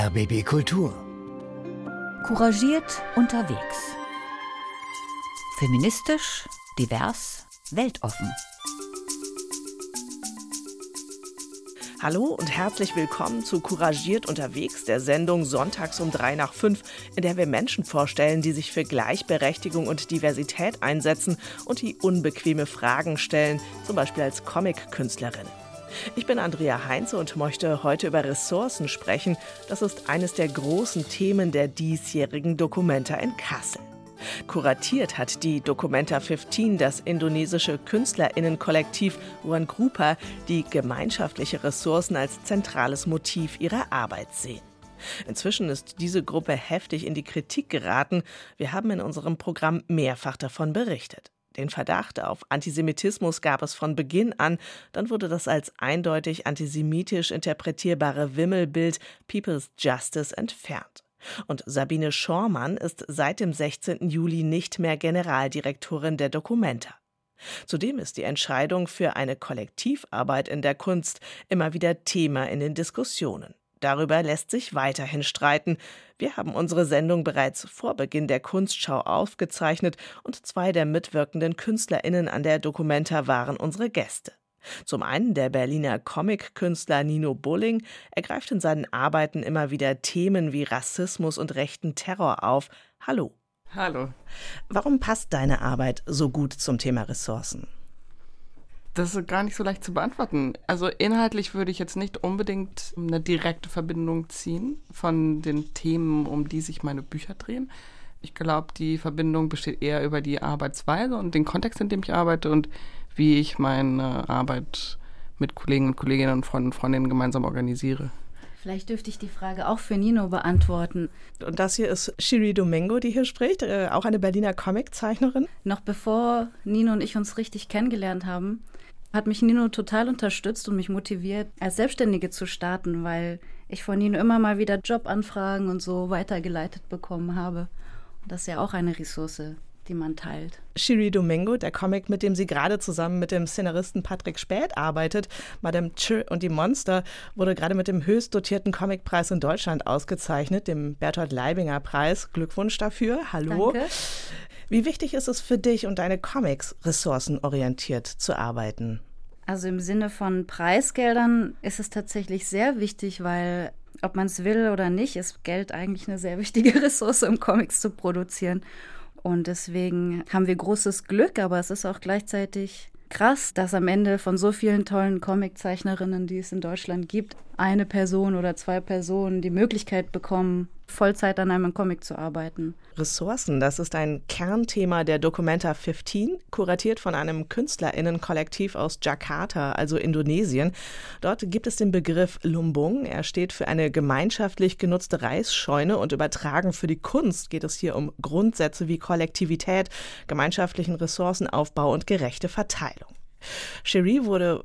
RBB Kultur. Couragiert unterwegs. Feministisch, divers, weltoffen. Hallo und herzlich willkommen zu Couragiert unterwegs, der Sendung sonntags um 3:05, in der wir Menschen vorstellen, die sich für Gleichberechtigung und Diversität einsetzen und die unbequeme Fragen stellen, zum Beispiel als Comic-Künstlerin. Ich bin Andrea Heinze und möchte heute über Ressourcen sprechen. Das ist eines der großen Themen der diesjährigen Documenta in Kassel. Kuratiert hat die Documenta 15 das indonesische KünstlerInnen-Kollektiv Ruang Grupa, die gemeinschaftliche Ressourcen als zentrales Motiv ihrer Arbeit sehen. Inzwischen ist diese Gruppe heftig in die Kritik geraten. Wir haben in unserem Programm mehrfach davon berichtet. Den Verdacht auf Antisemitismus gab es von Beginn an, dann wurde das als eindeutig antisemitisch interpretierbare Wimmelbild People's Justice entfernt. Und Sabine Schormann ist seit dem 16. Juli nicht mehr Generaldirektorin der Documenta. Zudem ist die Entscheidung für eine Kollektivarbeit in der Kunst immer wieder Thema in den Diskussionen. Darüber lässt sich weiterhin streiten. Wir haben unsere Sendung bereits vor Beginn der Kunstschau aufgezeichnet und 2 der mitwirkenden KünstlerInnen an der Documenta waren unsere Gäste. Zum einen der Berliner Comic-Künstler Nino Bulling. Er greift in seinen Arbeiten immer wieder Themen wie Rassismus und rechten Terror auf. Hallo. Hallo. Warum passt deine Arbeit so gut zum Thema Ressourcen? Das ist gar nicht so leicht zu beantworten. Also inhaltlich würde ich jetzt nicht unbedingt eine direkte Verbindung ziehen von den Themen, um die sich meine Bücher drehen. Ich glaube, die Verbindung besteht eher über die Arbeitsweise und den Kontext, in dem ich arbeite und wie ich meine Arbeit mit Kollegen und Kolleginnen und Freunden und Freundinnen gemeinsam organisiere. Vielleicht dürfte ich die Frage auch für Nino beantworten. Und das hier ist Shiri Domingo, die hier spricht, auch eine Berliner Comiczeichnerin. Noch bevor Nino und ich uns richtig kennengelernt haben, hat mich Nino total unterstützt und mich motiviert, als Selbstständige zu starten, weil ich von Nino immer mal wieder Jobanfragen und so weitergeleitet bekommen habe. Und das ist ja auch eine Ressource, die man teilt. Shiri Domingo, der Comic, mit dem sie gerade zusammen mit dem Szenaristen Patrick Späth arbeitet, Madame Tschö und die Monster, wurde gerade mit dem höchst dotierten Comicpreis in Deutschland ausgezeichnet, dem Bertolt Leibinger Preis. Glückwunsch dafür. Hallo. Danke. Wie wichtig ist es für dich und deine Comics, ressourcenorientiert zu arbeiten? Also im Sinne von Preisgeldern ist es tatsächlich sehr wichtig, weil, ob man es will oder nicht, ist Geld eigentlich eine sehr wichtige Ressource, um Comics zu produzieren. Und deswegen haben wir großes Glück, aber es ist auch gleichzeitig krass, dass am Ende von so vielen tollen Comiczeichnerinnen, die es in Deutschland gibt, eine Person oder 2 Personen die Möglichkeit bekommen, Vollzeit an einem Comic zu arbeiten. Ressourcen, das ist ein Kernthema der Documenta 15, kuratiert von einem KünstlerInnen-Kollektiv aus Jakarta, also Indonesien. Dort gibt es den Begriff Lumbung. Er steht für eine gemeinschaftlich genutzte Reisscheune und übertragen für die Kunst geht es hier um Grundsätze wie Kollektivität, gemeinschaftlichen Ressourcenaufbau und gerechte Verteilung. Shiri wurde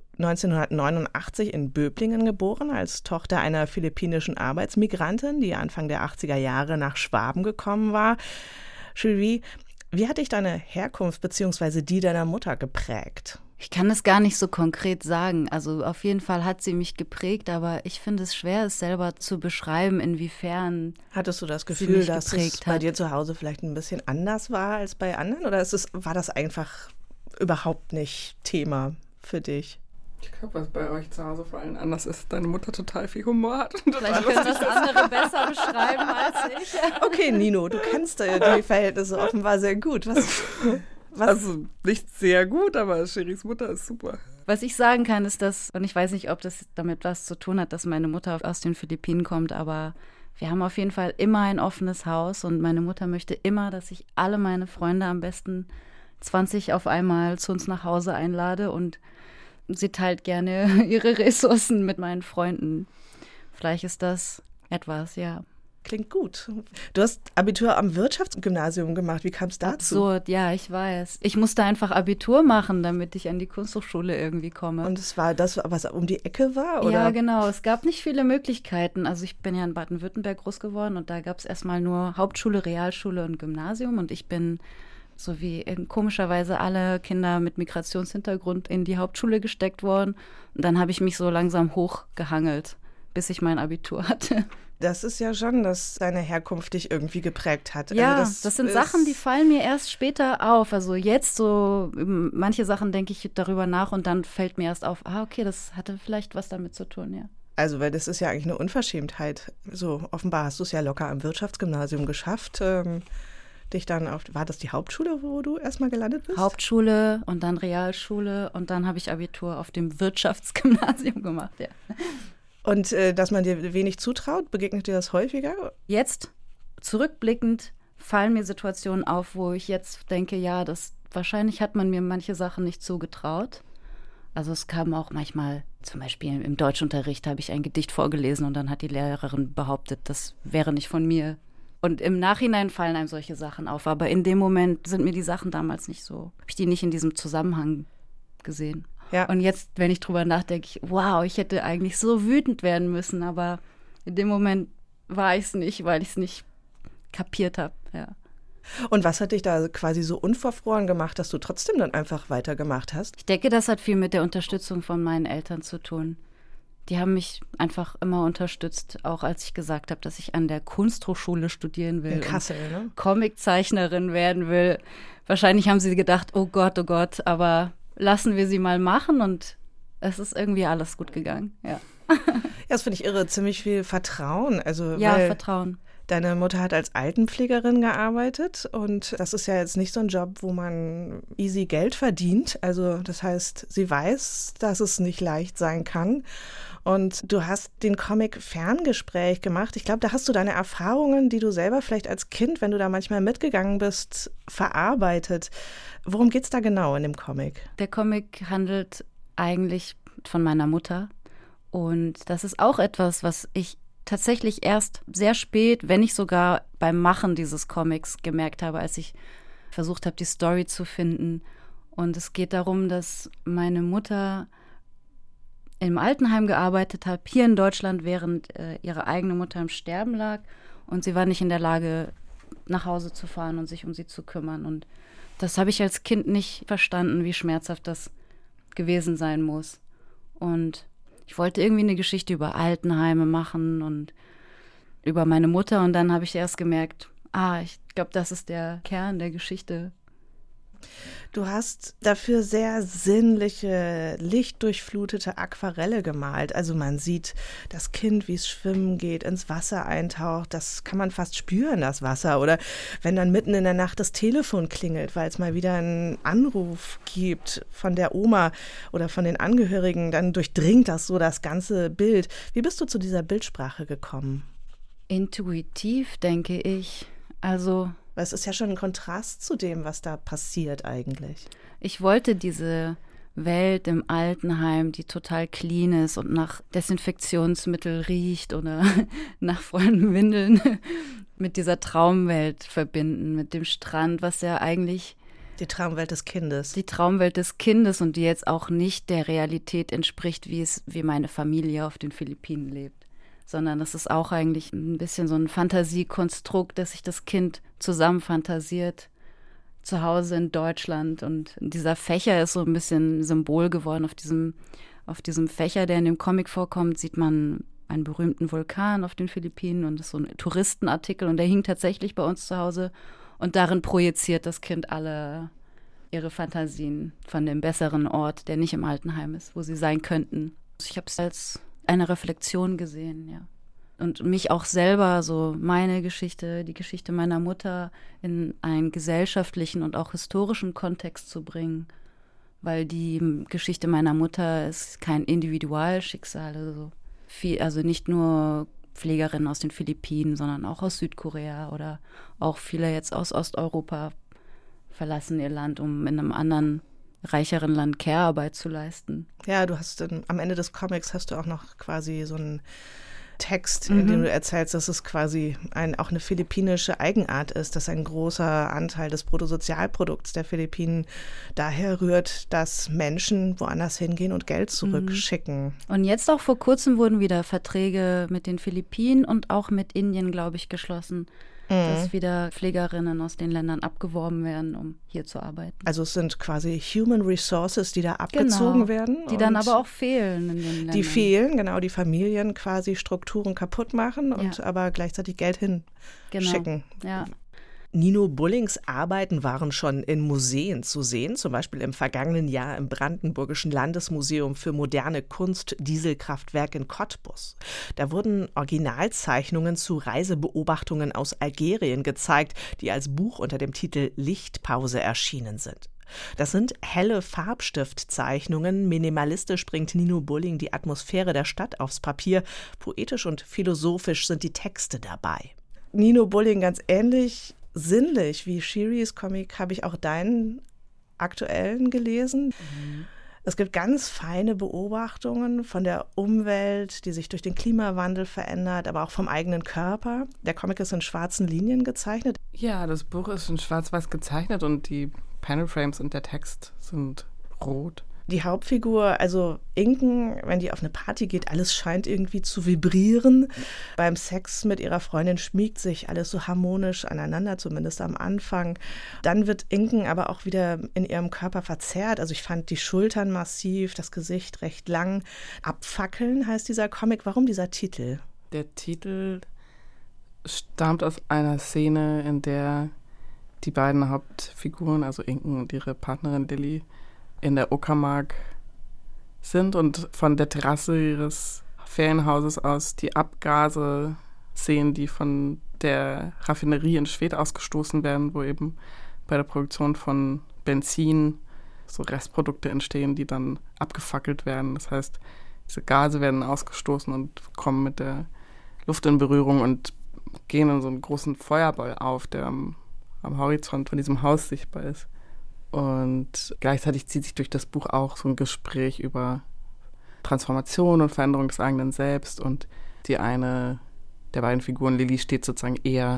1989 in Böblingen geboren, als Tochter einer philippinischen Arbeitsmigrantin, die Anfang der 80er Jahre nach Schwaben gekommen war. Shiri, wie hat dich deine Herkunft bzw. die deiner Mutter geprägt? Ich kann es gar nicht so konkret sagen. Also auf jeden Fall hat sie mich geprägt, aber ich finde es schwer, es selber zu beschreiben, inwiefern. Hattest du das Gefühl, dass es bei dir zu Hause vielleicht ein bisschen anders war als bei anderen? Oder war das einfach überhaupt nicht Thema für dich? Ich glaube, was bei euch zu Hause vor allem anders ist, deine Mutter total viel Humor hat. Vielleicht können das andere besser beschreiben als ich. Okay, Nino, du kennst die Verhältnisse offenbar sehr gut. Was? Also nicht sehr gut, aber Shiris Mutter ist super. Was ich sagen kann, ist, und ich weiß nicht, ob das damit was zu tun hat, dass meine Mutter aus den Philippinen kommt, aber wir haben auf jeden Fall immer ein offenes Haus und meine Mutter möchte immer, dass ich alle meine Freunde, am besten 20 auf einmal, zu uns nach Hause einlade und sie teilt gerne ihre Ressourcen mit meinen Freunden. Vielleicht ist das etwas, ja. Klingt gut. Du hast Abitur am Wirtschaftsgymnasium gemacht. Wie kam es dazu? Absurd, ja, ich weiß. Ich musste einfach Abitur machen, damit ich an die Kunsthochschule irgendwie komme. Und es war das, was um die Ecke war? Oder? Ja, genau. Es gab nicht viele Möglichkeiten. Also ich bin ja in Baden-Württemberg groß geworden und da gab es erstmal nur Hauptschule, Realschule und Gymnasium. Und ich bin, so wie komischerweise alle Kinder mit Migrationshintergrund, in die Hauptschule gesteckt worden. Und dann habe ich mich so langsam hochgehangelt, bis ich mein Abitur hatte. Das ist ja schon, dass deine Herkunft dich irgendwie geprägt hat. Ja, also das sind Sachen, die fallen mir erst später auf. Also jetzt so, manche Sachen denke ich darüber nach und dann fällt mir erst auf, okay, das hatte vielleicht was damit zu tun, ja. Also, weil das ist ja eigentlich eine Unverschämtheit. So, offenbar hast du es ja locker am Wirtschaftsgymnasium geschafft, dich dann war das die Hauptschule, wo du erstmal gelandet bist? Hauptschule und dann Realschule und dann habe ich Abitur auf dem Wirtschaftsgymnasium gemacht, ja. Und dass man dir wenig zutraut, begegnet dir das häufiger? Jetzt, zurückblickend, fallen mir Situationen auf, wo ich jetzt denke, ja, wahrscheinlich hat man mir manche Sachen nicht zugetraut. Also es kam auch manchmal, zum Beispiel im Deutschunterricht habe ich ein Gedicht vorgelesen und dann hat die Lehrerin behauptet, das wäre nicht von mir. Und im Nachhinein fallen einem solche Sachen auf, aber in dem Moment sind mir die Sachen damals nicht so, habe ich die nicht in diesem Zusammenhang gesehen. Ja. Und jetzt, wenn ich drüber nachdenke, wow, ich hätte eigentlich so wütend werden müssen, aber in dem Moment war ich es nicht, weil ich es nicht kapiert habe, ja. Und was hat dich da quasi so unverfroren gemacht, dass du trotzdem dann einfach weitergemacht hast? Ich denke, das hat viel mit der Unterstützung von meinen Eltern zu tun. Die haben mich einfach immer unterstützt, auch als ich gesagt habe, dass ich an der Kunsthochschule studieren will. In Kassel, ne? Comiczeichnerin werden will. Wahrscheinlich haben sie gedacht, oh Gott, aber lassen wir sie mal machen und es ist irgendwie alles gut gegangen, ja. Ja, das finde ich irre, ziemlich viel Vertrauen. Also, ja, weil Vertrauen. Deine Mutter hat als Altenpflegerin gearbeitet und das ist ja jetzt nicht so ein Job, wo man easy Geld verdient. Also das heißt, sie weiß, dass es nicht leicht sein kann. Und du hast den Comic Ferngespräch gemacht. Ich glaube, da hast du deine Erfahrungen, die du selber vielleicht als Kind, wenn du da manchmal mitgegangen bist, verarbeitet. Worum geht's da genau in dem Comic? Der Comic handelt eigentlich von meiner Mutter. Und das ist auch etwas, was ich tatsächlich erst sehr spät, wenn nicht sogar beim Machen dieses Comics gemerkt habe, als ich versucht habe, die Story zu finden. Und es geht darum, dass meine Mutter im Altenheim gearbeitet hat, hier in Deutschland, während ihre eigene Mutter im Sterben lag. Und sie war nicht in der Lage, nach Hause zu fahren und sich um sie zu kümmern. Und das habe ich als Kind nicht verstanden, wie schmerzhaft das gewesen sein muss. Und ich wollte irgendwie eine Geschichte über Altenheime machen und über meine Mutter. Und dann habe ich erst gemerkt, ich glaube, das ist der Kern der Geschichte. Du hast dafür sehr sinnliche, lichtdurchflutete Aquarelle gemalt. Also man sieht das Kind, wie es schwimmen geht, ins Wasser eintaucht. Das kann man fast spüren, das Wasser. Oder wenn dann mitten in der Nacht das Telefon klingelt, weil es mal wieder einen Anruf gibt von der Oma oder von den Angehörigen, dann durchdringt das so das ganze Bild. Wie bist du zu dieser Bildsprache gekommen? Intuitiv, denke ich. Also weil es ist ja schon ein Kontrast zu dem, was da passiert eigentlich. Ich wollte diese Welt im Altenheim, die total clean ist und nach Desinfektionsmittel riecht oder nach vollen Windeln, mit dieser Traumwelt verbinden, mit dem Strand, was ja eigentlich die Traumwelt des Kindes. Die Traumwelt des Kindes und die jetzt auch nicht der Realität entspricht, wie meine Familie auf den Philippinen lebt. Sondern das ist auch eigentlich ein bisschen so ein Fantasiekonstrukt, dass sich das Kind zusammen fantasiert, zu Hause in Deutschland. Und dieser Fächer ist so ein bisschen Symbol geworden. Auf diesem Fächer, der in dem Comic vorkommt, sieht man einen berühmten Vulkan auf den Philippinen und das ist so ein Touristenartikel und der hing tatsächlich bei uns zu Hause. Und darin projiziert das Kind alle ihre Fantasien von dem besseren Ort, der nicht im Altenheim ist, wo sie sein könnten. Ich habe es als eine Reflexion gesehen, ja. Und mich auch selber, so meine Geschichte, die Geschichte meiner Mutter in einen gesellschaftlichen und auch historischen Kontext zu bringen. Weil die Geschichte meiner Mutter ist kein Individualschicksal. Also nicht nur Pflegerinnen aus den Philippinen, sondern auch aus Südkorea oder auch viele jetzt aus Osteuropa verlassen ihr Land, um in einem anderen reicheren Land Care-Arbeit zu leisten. Ja, du hast am Ende des Comics hast du auch noch quasi so einen Text, in dem du erzählst, dass es quasi auch eine philippinische Eigenart ist, dass ein großer Anteil des Bruttosozialprodukts der Philippinen daher rührt, dass Menschen woanders hingehen und Geld zurückschicken. Und jetzt auch vor kurzem wurden wieder Verträge mit den Philippinen und auch mit Indien, glaube ich, geschlossen, dass wieder Pflegerinnen aus den Ländern abgeworben werden, um hier zu arbeiten. Also es sind quasi Human Resources, die da abgezogen werden. Die dann aber auch fehlen in den Ländern. Die fehlen, genau, die Familien quasi Strukturen kaputt machen und aber gleichzeitig Geld hinschicken. Ja. Nino Bullings Arbeiten waren schon in Museen zu sehen, zum Beispiel im vergangenen Jahr im Brandenburgischen Landesmuseum für moderne Kunst Dieselkraftwerk in Cottbus. Da wurden Originalzeichnungen zu Reisebeobachtungen aus Algerien gezeigt, die als Buch unter dem Titel Lichtpause erschienen sind. Das sind helle Farbstiftzeichnungen. Minimalistisch bringt Nino Bulling die Atmosphäre der Stadt aufs Papier. Poetisch und philosophisch sind die Texte dabei. Nino Bulling, ganz ähnlich sinnlich wie Shiris Comic habe ich auch deinen aktuellen gelesen. Es gibt ganz feine Beobachtungen von der Umwelt, die sich durch den Klimawandel verändert, aber auch vom eigenen Körper. Der Comic ist in schwarzen Linien gezeichnet. Ja, das Buch ist in schwarz-weiß gezeichnet und die Panelframes und der Text sind rot. Die Hauptfigur, also Inken, wenn die auf eine Party geht, alles scheint irgendwie zu vibrieren. Beim Sex mit ihrer Freundin schmiegt sich alles so harmonisch aneinander, zumindest am Anfang. Dann wird Inken aber auch wieder in ihrem Körper verzerrt. Also ich fand die Schultern massiv, das Gesicht recht lang. Abfackeln heißt dieser Comic. Warum dieser Titel? Der Titel stammt aus einer Szene, in der die beiden Hauptfiguren, also Inken und ihre Partnerin Lilly, in der Uckermark sind und von der Terrasse ihres Ferienhauses aus die Abgase sehen, die von der Raffinerie in Schwedt ausgestoßen werden, wo eben bei der Produktion von Benzin so Restprodukte entstehen, die dann abgefackelt werden. Das heißt, diese Gase werden ausgestoßen und kommen mit der Luft in Berührung und gehen in so einen großen Feuerball auf, der am Horizont von diesem Haus sichtbar ist. Und gleichzeitig zieht sich durch das Buch auch so ein Gespräch über Transformation und Veränderung des eigenen Selbst. Und die eine der beiden Figuren, Lilly, steht sozusagen eher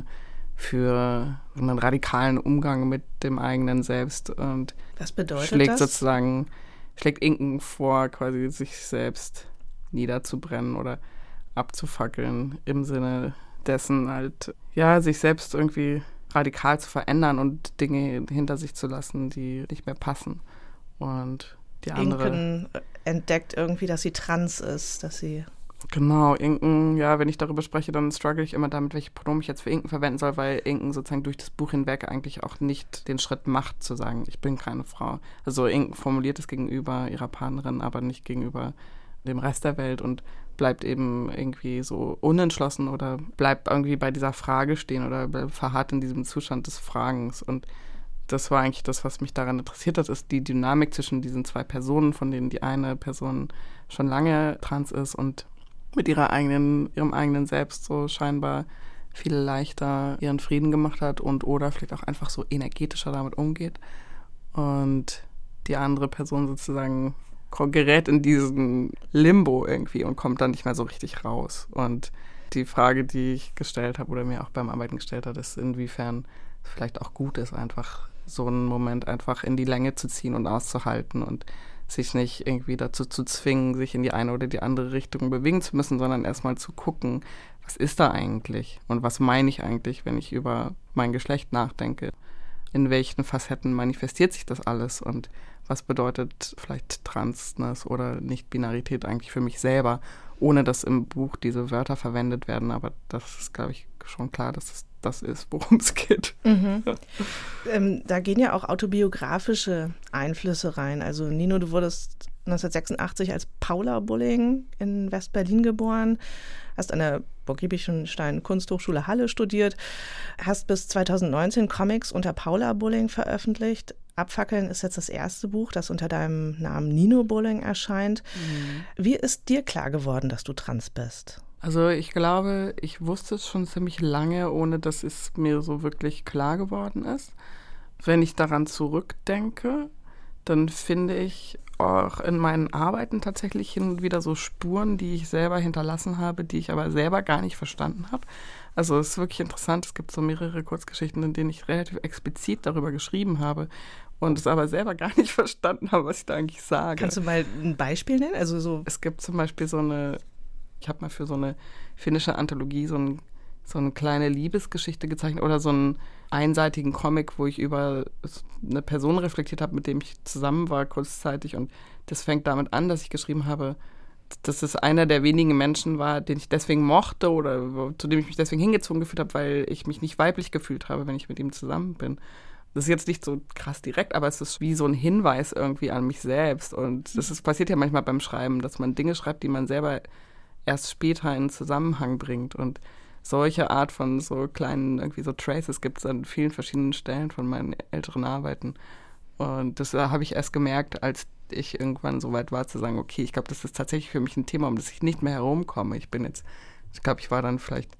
für einen radikalen Umgang mit dem eigenen Selbst und was bedeutet schlägt Inken vor, quasi sich selbst niederzubrennen oder abzufackeln, im Sinne dessen halt, ja, sich selbst irgendwie radikal zu verändern und Dinge hinter sich zu lassen, die nicht mehr passen. Und die andere... Inken entdeckt irgendwie, dass sie trans ist, dass sie... Genau, Inken, ja, wenn ich darüber spreche, dann struggle ich immer damit, welche Pronomen ich jetzt für Inken verwenden soll, weil Inken sozusagen durch das Buch hinweg eigentlich auch nicht den Schritt macht, zu sagen, ich bin keine Frau. Also Inken formuliert es gegenüber ihrer Partnerin, aber nicht gegenüber dem Rest der Welt und bleibt eben irgendwie so unentschlossen oder bleibt irgendwie bei dieser Frage stehen oder verharrt in diesem Zustand des Fragens. Und das war eigentlich das, was mich daran interessiert hat, ist die Dynamik zwischen diesen zwei Personen, von denen die eine Person schon lange trans ist und mit ihrem eigenen Selbst so scheinbar viel leichter ihren Frieden gemacht hat und oder vielleicht auch einfach so energetischer damit umgeht. Und die andere Person sozusagen gerät in diesen Limbo irgendwie und kommt dann nicht mehr so richtig raus. Und die Frage, die ich gestellt habe oder mir auch beim Arbeiten gestellt habe, ist, inwiefern es vielleicht auch gut ist, einfach so einen Moment einfach in die Länge zu ziehen und auszuhalten und sich nicht irgendwie dazu zu zwingen, sich in die eine oder die andere Richtung bewegen zu müssen, sondern erstmal zu gucken, was ist da eigentlich und was meine ich eigentlich, wenn ich über mein Geschlecht nachdenke. In welchen Facetten manifestiert sich das alles und was bedeutet vielleicht Transness oder Nicht-Binarität eigentlich für mich selber, ohne dass im Buch diese Wörter verwendet werden. Aber das ist, glaube ich, schon klar, dass es das ist, worum es geht. Mhm. Da gehen ja auch autobiografische Einflüsse rein. Also Nino, du wurdest 1986 als Paula Bulling in West-Berlin geboren, hast an der Burg-Giebichenstein Kunsthochschule Halle studiert, hast bis 2019 Comics unter Paula Bulling veröffentlicht. Abfackeln ist jetzt das erste Buch, das unter deinem Namen Nino Bulling erscheint. Wie ist dir klar geworden, dass du trans bist? Also ich glaube, ich wusste es schon ziemlich lange, ohne dass es mir so wirklich klar geworden ist. Wenn ich daran zurückdenke, dann finde ich auch in meinen Arbeiten tatsächlich hin und wieder so Spuren, die ich selber hinterlassen habe, die ich aber selber gar nicht verstanden habe. Also es ist wirklich interessant, es gibt so mehrere Kurzgeschichten, in denen ich relativ explizit darüber geschrieben habe und es aber selber gar nicht verstanden habe, was ich da eigentlich sage. Kannst du mal ein Beispiel nennen? Also so. Es gibt zum Beispiel ich habe mal für so eine finnische Anthologie so ein so eine kleine Liebesgeschichte gezeichnet oder so einen einseitigen Comic, wo ich über eine Person reflektiert habe, mit dem ich zusammen war kurzzeitig. Und das fängt damit an, dass ich geschrieben habe, dass es einer der wenigen Menschen war, den ich deswegen mochte oder zu dem ich mich deswegen hingezogen gefühlt habe, weil ich mich nicht weiblich gefühlt habe, wenn ich mit ihm zusammen bin. Das ist jetzt nicht so krass direkt, aber es ist wie so ein Hinweis irgendwie an mich selbst. Und das passiert ja manchmal beim Schreiben, dass man Dinge schreibt, die man selber erst später in Zusammenhang bringt. Und solche Art von so kleinen irgendwie so Traces gibt es an vielen verschiedenen Stellen von meinen älteren Arbeiten. Und das habe ich erst gemerkt, als ich irgendwann so weit war zu sagen, okay, ich glaube, das ist tatsächlich für mich ein Thema, um das ich nicht mehr herumkomme. Ich glaube, ich war dann vielleicht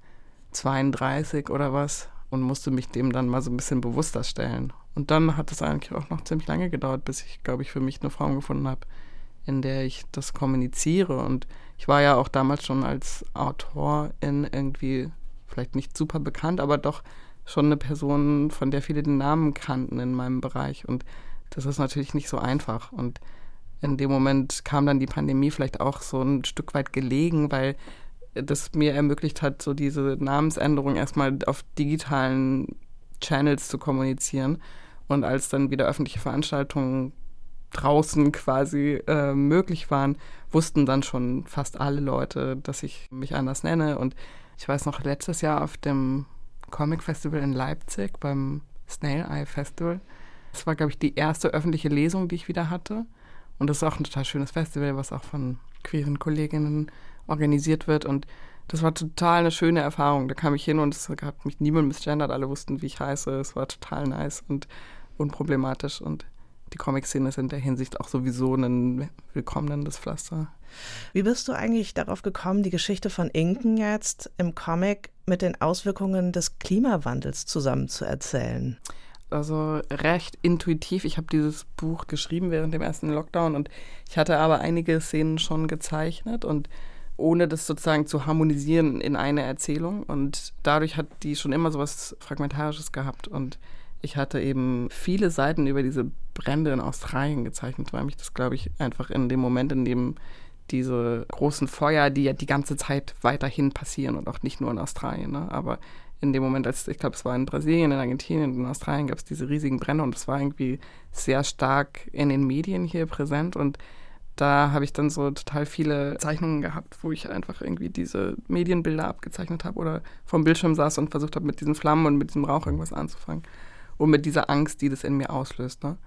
32 oder was und musste mich dem dann mal so ein bisschen bewusster stellen. Und dann hat es eigentlich auch noch ziemlich lange gedauert, bis ich, glaube ich, für mich eine Form gefunden habe, in der ich das kommuniziere. Und ich war ja auch damals schon als Autorin irgendwie vielleicht nicht super bekannt, aber doch schon eine Person, von der viele den Namen kannten in meinem Bereich. Und das ist natürlich nicht so einfach. Und in dem Moment kam dann die Pandemie vielleicht auch so ein Stück weit gelegen, weil das mir ermöglicht hat, so diese Namensänderung erstmal auf digitalen Channels zu kommunizieren. Und als dann wieder öffentliche Veranstaltungen draußen quasi möglich waren, wussten dann schon fast alle Leute, dass ich mich anders nenne. Und ich weiß noch, letztes Jahr auf dem Comic Festival in Leipzig, beim Snail Eye Festival, das war, glaube ich, die erste öffentliche Lesung, die ich wieder hatte. Und das ist auch ein total schönes Festival, was auch von queeren Kolleginnen organisiert wird. Und das war total eine schöne Erfahrung. Da kam ich hin und es hat mich niemand misgendert. Alle wussten, wie ich heiße. Es war total nice und unproblematisch. Und die Comic-Szene ist in der Hinsicht auch sowieso ein willkommenes Pflaster. Wie bist du eigentlich darauf gekommen, die Geschichte von Inken jetzt im Comic mit den Auswirkungen des Klimawandels zusammen zu erzählen? Also recht intuitiv. Ich habe dieses Buch geschrieben während dem ersten Lockdown und ich hatte aber einige Szenen schon gezeichnet und ohne das sozusagen zu harmonisieren in eine Erzählung. Und dadurch hat die schon immer so was Fragmentarisches gehabt. Und ich hatte eben viele Seiten über diese Brände in Australien gezeichnet, weil mich das, glaube ich, einfach in dem Moment, in dem diese großen Feuer, die ja die ganze Zeit weiterhin passieren und auch nicht nur in Australien, ne? Aber in dem Moment, ich glaube, es war in Brasilien, in Argentinien, in Australien gab es diese riesigen Brände und es war irgendwie sehr stark in den Medien hier präsent und da habe ich dann so total viele Zeichnungen gehabt, wo ich einfach irgendwie diese Medienbilder abgezeichnet habe oder vom Bildschirm saß und versucht habe, mit diesen Flammen und mit diesem Rauch irgendwas anzufangen und mit dieser Angst, die das in mir auslöst, ne?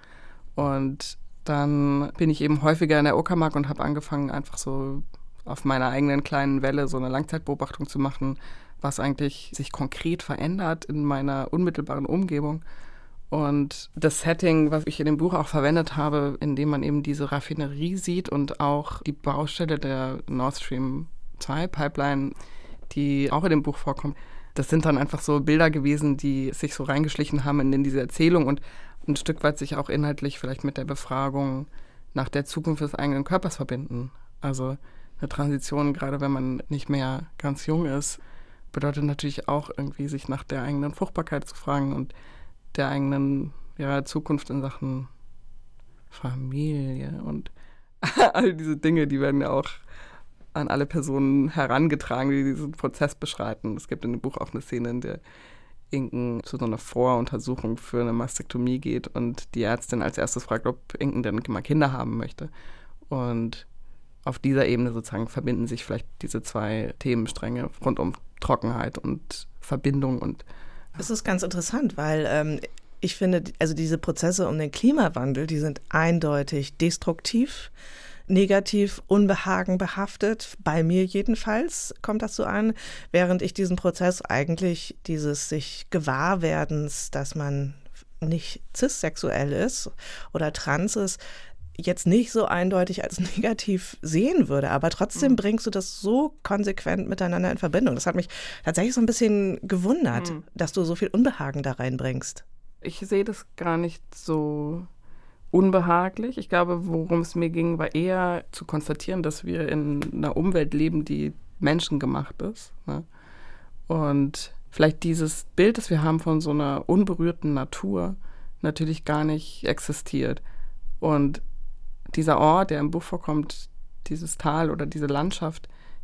Und dann bin ich eben häufiger in der Uckermark und habe angefangen, einfach so auf meiner eigenen kleinen Welle so eine Langzeitbeobachtung zu machen, was eigentlich sich konkret verändert in meiner unmittelbaren Umgebung. Und das Setting, was ich in dem Buch auch verwendet habe, in dem man eben diese Raffinerie sieht und auch die Baustelle der Nord Stream 2 Pipeline, die auch in dem Buch vorkommt, das sind dann einfach so Bilder gewesen, die sich so reingeschlichen haben in diese Erzählung und ein Stück weit sich auch inhaltlich vielleicht mit der Befragung nach der Zukunft des eigenen Körpers verbinden. Also eine Transition, gerade wenn man nicht mehr ganz jung ist, bedeutet natürlich auch irgendwie, sich nach der eigenen Fruchtbarkeit zu fragen und der eigenen Zukunft in Sachen Familie und all diese Dinge, die werden ja auch an alle Personen herangetragen, die diesen Prozess beschreiten. Es gibt in dem Buch auch eine Szene, in der Inken zu so einer Voruntersuchung für eine Mastektomie geht und die Ärztin als erstes fragt, ob Inken denn mal Kinder haben möchte. Und auf dieser Ebene sozusagen verbinden sich vielleicht diese zwei Themenstränge rund um Trockenheit und Verbindung. Und das ist ganz interessant, weil ich finde, also diese Prozesse um den Klimawandel, die sind eindeutig destruktiv, negativ, Unbehagen behaftet. Bei mir jedenfalls kommt das so an, während ich diesen Prozess eigentlich dieses sich Gewahrwerdens, dass man nicht cissexuell ist oder trans ist, jetzt nicht so eindeutig als negativ sehen würde. Aber trotzdem bringst du das so konsequent miteinander in Verbindung. Das hat mich tatsächlich so ein bisschen gewundert, dass du so viel Unbehagen da reinbringst. Ich sehe das gar nicht so unbehaglich. Ich glaube, worum es mir ging, war eher zu konstatieren, dass wir in einer Umwelt leben, die menschengemacht ist, ne? Und vielleicht dieses Bild, das wir haben von so einer unberührten Natur, natürlich gar nicht existiert. Und dieser Ort, der im Buch vorkommt, dieses Tal oder diese Landschaft,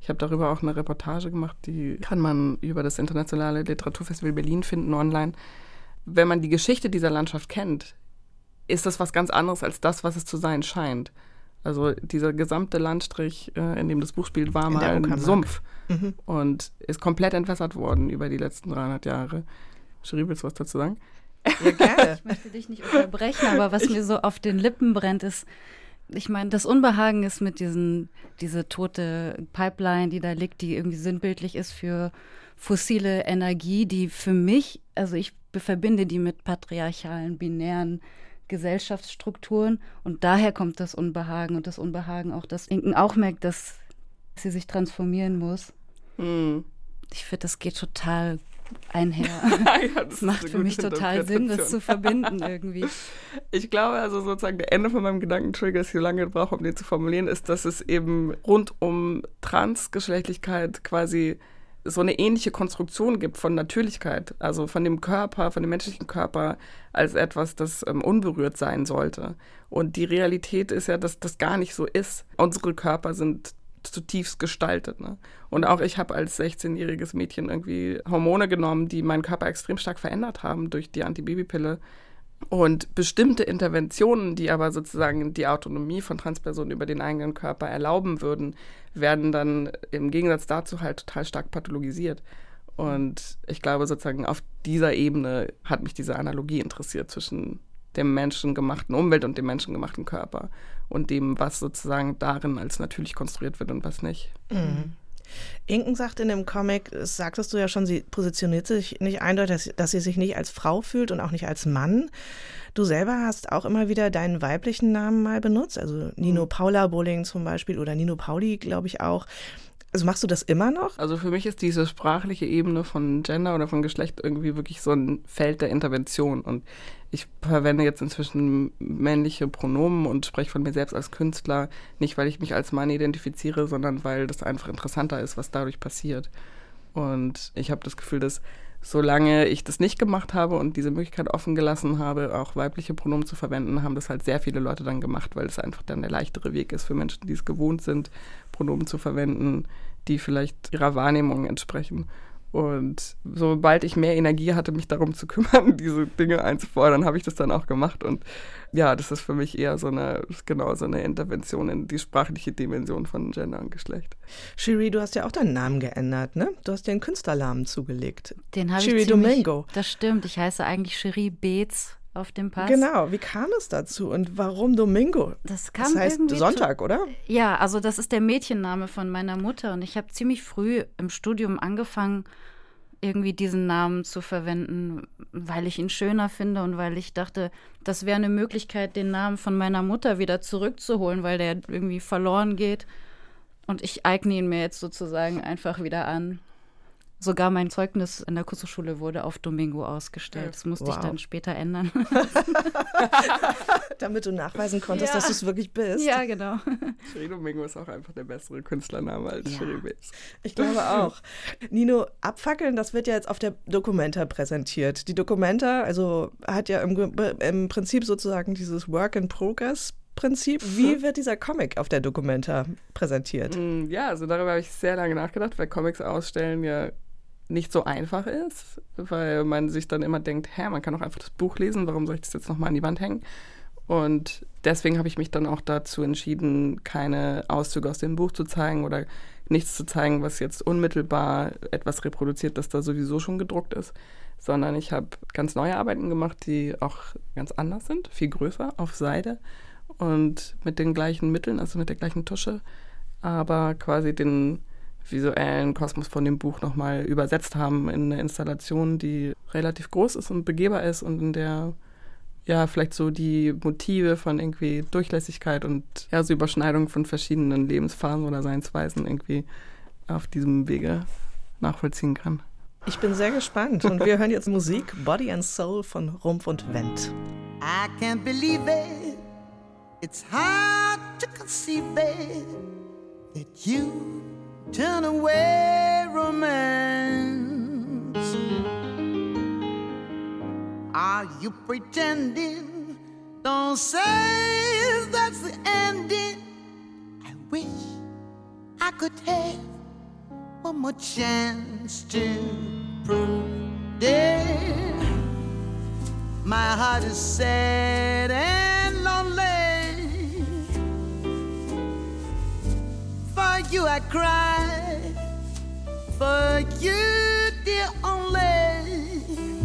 Ich habe darüber auch eine Reportage gemacht, die kann man über das Internationale Literaturfestival Berlin finden online. Wenn man die Geschichte dieser Landschaft kennt, ist das was ganz anderes als das, was es zu sein scheint. Also dieser gesamte Landstrich, in dem das Buch spielt, war mal ein Sumpf und ist komplett entwässert worden über die letzten 300 Jahre. Cherie, willst du was dazu sagen? Ja, gerne. Ich möchte dich nicht unterbrechen, aber was mir so auf den Lippen brennt, ist, ich meine, das Unbehagen ist mit diese tote Pipeline, die da liegt, die irgendwie sinnbildlich ist für fossile Energie, die für mich, also ich verbinde die mit patriarchalen, binären Gesellschaftsstrukturen und daher kommt das Unbehagen und das Unbehagen auch, dass Inken auch merkt, dass sie sich transformieren muss. Ich finde, das geht total einher. Ja, das macht für mich total Sinn, das zu verbinden irgendwie. Ich glaube, also sozusagen der Ende von meinem Gedankentrigger, ist, wie lange ich brauche, um den zu formulieren, ist, dass es eben rund um Transgeschlechtlichkeit quasi so eine ähnliche Konstruktion gibt von Natürlichkeit, also von dem Körper, von dem menschlichen Körper als etwas, das unberührt sein sollte. Und die Realität ist ja, dass das gar nicht so ist. Unsere Körper sind zutiefst gestaltet. Ne? Und auch ich habe als 16-jähriges Mädchen irgendwie Hormone genommen, die meinen Körper extrem stark verändert haben durch die Antibabypille. Und bestimmte Interventionen, die aber sozusagen die Autonomie von Transpersonen über den eigenen Körper erlauben würden, werden dann im Gegensatz dazu halt total stark pathologisiert. Und ich glaube sozusagen auf dieser Ebene hat mich diese Analogie interessiert zwischen dem menschengemachten Umwelt und dem menschengemachten Körper und dem, was sozusagen darin als natürlich konstruiert wird und was nicht. Mhm. Inken sagt in dem Comic, das sagtest du ja schon, sie positioniert sich nicht eindeutig, dass sie sich nicht als Frau fühlt und auch nicht als Mann. Du selber hast auch immer wieder deinen weiblichen Namen mal benutzt, also Nino Paula Bowling zum Beispiel oder Nino Pauli, glaube ich auch. Also machst du das immer noch? Also für mich ist diese sprachliche Ebene von Gender oder von Geschlecht irgendwie wirklich so ein Feld der Intervention. Und ich verwende jetzt inzwischen männliche Pronomen und spreche von mir selbst als Künstler, nicht weil ich mich als Mann identifiziere, sondern weil das einfach interessanter ist, was dadurch passiert. Und ich habe das Gefühl, dass solange ich das nicht gemacht habe und diese Möglichkeit offen gelassen habe, auch weibliche Pronomen zu verwenden, haben das halt sehr viele Leute dann gemacht, weil es einfach dann der leichtere Weg ist für Menschen, die es gewohnt sind, Pronomen zu verwenden, die vielleicht ihrer Wahrnehmung entsprechen. Und sobald ich mehr Energie hatte, mich darum zu kümmern, diese Dinge einzufordern, habe ich das dann auch gemacht. Und ja, das ist für mich eher so eine Intervention in die sprachliche Dimension von Gender und Geschlecht. Cherie, du hast ja auch deinen Namen geändert, ne? Du hast dir einen Künstlernamen zugelegt. Den habe Cherie ich ziemlich, Domingo. Das stimmt, ich heiße eigentlich Cherie Beetz auf dem Pass. Genau, wie kam es dazu und warum Domingo? Das heißt Sonntag, oder? Ja, also das ist der Mädchenname von meiner Mutter und ich habe ziemlich früh im Studium angefangen, irgendwie diesen Namen zu verwenden, weil ich ihn schöner finde und weil ich dachte, das wäre eine Möglichkeit, den Namen von meiner Mutter wieder zurückzuholen, weil der irgendwie verloren geht. Und ich eigne ihn mir jetzt sozusagen einfach wieder an. Sogar mein Zeugnis in der Kunsthochschule wurde auf Domingo ausgestellt. Das musste ich dann später ändern. Damit du nachweisen konntest, dass du es wirklich bist. Ja, genau. Cherie Domingo ist auch einfach der bessere Künstlername als Cherie Beetz. Ich glaube auch. Nino, Abfackeln, das wird ja jetzt auf der Documenta präsentiert. Die Documenta, also hat ja im Prinzip sozusagen dieses Work-in-Progress-Prinzip. Wie wird dieser Comic auf der Documenta präsentiert? Ja, also darüber habe ich sehr lange nachgedacht, weil Comics ausstellen ja nicht so einfach ist, weil man sich dann immer denkt, man kann doch einfach das Buch lesen, warum soll ich das jetzt nochmal an die Wand hängen? Und deswegen habe ich mich dann auch dazu entschieden, keine Auszüge aus dem Buch zu zeigen oder nichts zu zeigen, was jetzt unmittelbar etwas reproduziert, das da sowieso schon gedruckt ist, sondern ich habe ganz neue Arbeiten gemacht, die auch ganz anders sind, viel größer, auf Seide und mit den gleichen Mitteln, also mit der gleichen Tusche, aber quasi den visuellen Kosmos von dem Buch nochmal übersetzt haben in eine Installation, die relativ groß ist und begehbar ist und in der vielleicht so die Motive von irgendwie Durchlässigkeit und so Überschneidung von verschiedenen Lebensphasen oder Seinsweisen irgendwie auf diesem Wege nachvollziehen kann. Ich bin sehr gespannt und wir hören jetzt Musik Body and Soul von Rumpf und Wendt. I can't believe it, it's hard to conceive it, that you turn away romance. Are you pretending? Don't say that's the ending. I wish I could have one more chance to prove it. My heart is sad and lonely. For you I cry, for you, dear, only.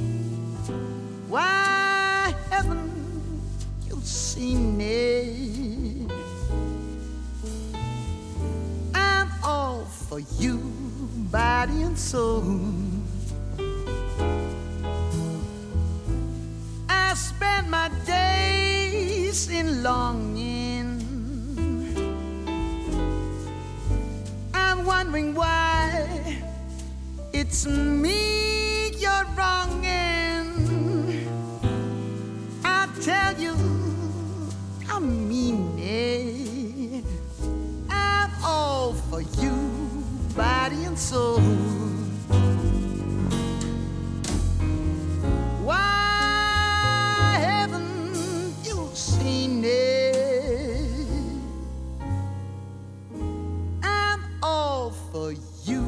Why haven't you seen it? I'm all for you, body and soul. I spend my days in longing. I'm wondering why it's me you're wronging. I tell you, I mean it. I'm all for you, body and soul. Why haven't you seen it? I'm all for you,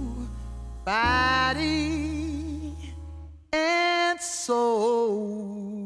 body and soul.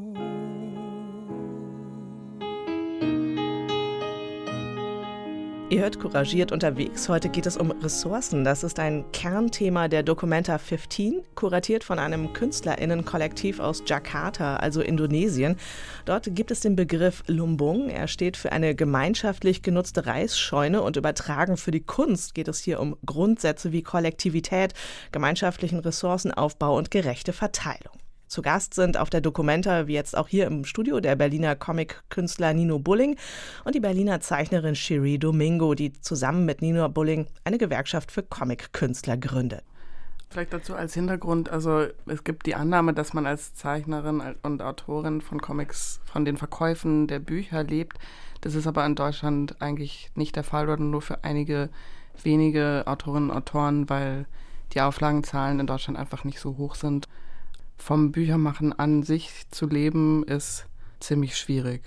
Ihr hört Couragiert unterwegs. Heute geht es um Ressourcen. Das ist ein Kernthema der Documenta 15, kuratiert von einem KünstlerInnen-Kollektiv aus Jakarta, also Indonesien. Dort gibt es den Begriff Lumbung. Er steht für eine gemeinschaftlich genutzte Reisscheune und übertragen für die Kunst geht es hier um Grundsätze wie Kollektivität, gemeinschaftlichen Ressourcenaufbau und gerechte Verteilung. Zu Gast sind auf der Documenta, wie jetzt auch hier im Studio, der Berliner Comic-Künstler Nino Bulling und die Berliner Zeichnerin Cherie Domingo, die zusammen mit Nino Bulling eine Gewerkschaft für Comic-Künstler gründet. Vielleicht dazu als Hintergrund, also es gibt die Annahme, dass man als Zeichnerin und Autorin von Comics von den Verkäufen der Bücher lebt. Das ist aber in Deutschland eigentlich nicht der Fall oder nur für einige wenige Autorinnen und Autoren, weil die Auflagenzahlen in Deutschland einfach nicht so hoch sind. Vom Büchermachen an sich zu leben, ist ziemlich schwierig.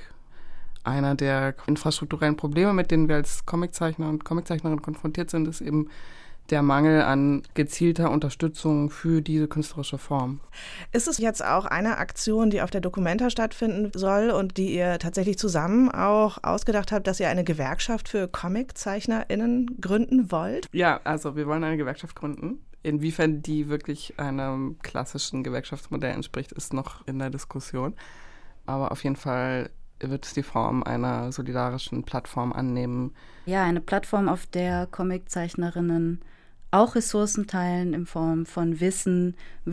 Einer der infrastrukturellen Probleme, mit denen wir als Comiczeichner und Comiczeichnerinnen konfrontiert sind, ist eben der Mangel an gezielter Unterstützung für diese künstlerische Form. Ist es jetzt auch eine Aktion, die auf der Documenta stattfinden soll und die ihr tatsächlich zusammen auch ausgedacht habt, dass ihr eine Gewerkschaft für ComiczeichnerInnen gründen wollt? Ja, also wir wollen eine Gewerkschaft gründen. Inwiefern die wirklich einem klassischen Gewerkschaftsmodell entspricht, ist noch in der Diskussion. Aber auf jeden Fall wird es die Form einer solidarischen Plattform annehmen. Ja, eine Plattform, auf der Comiczeichnerinnen auch Ressourcen teilen in Form von Wissen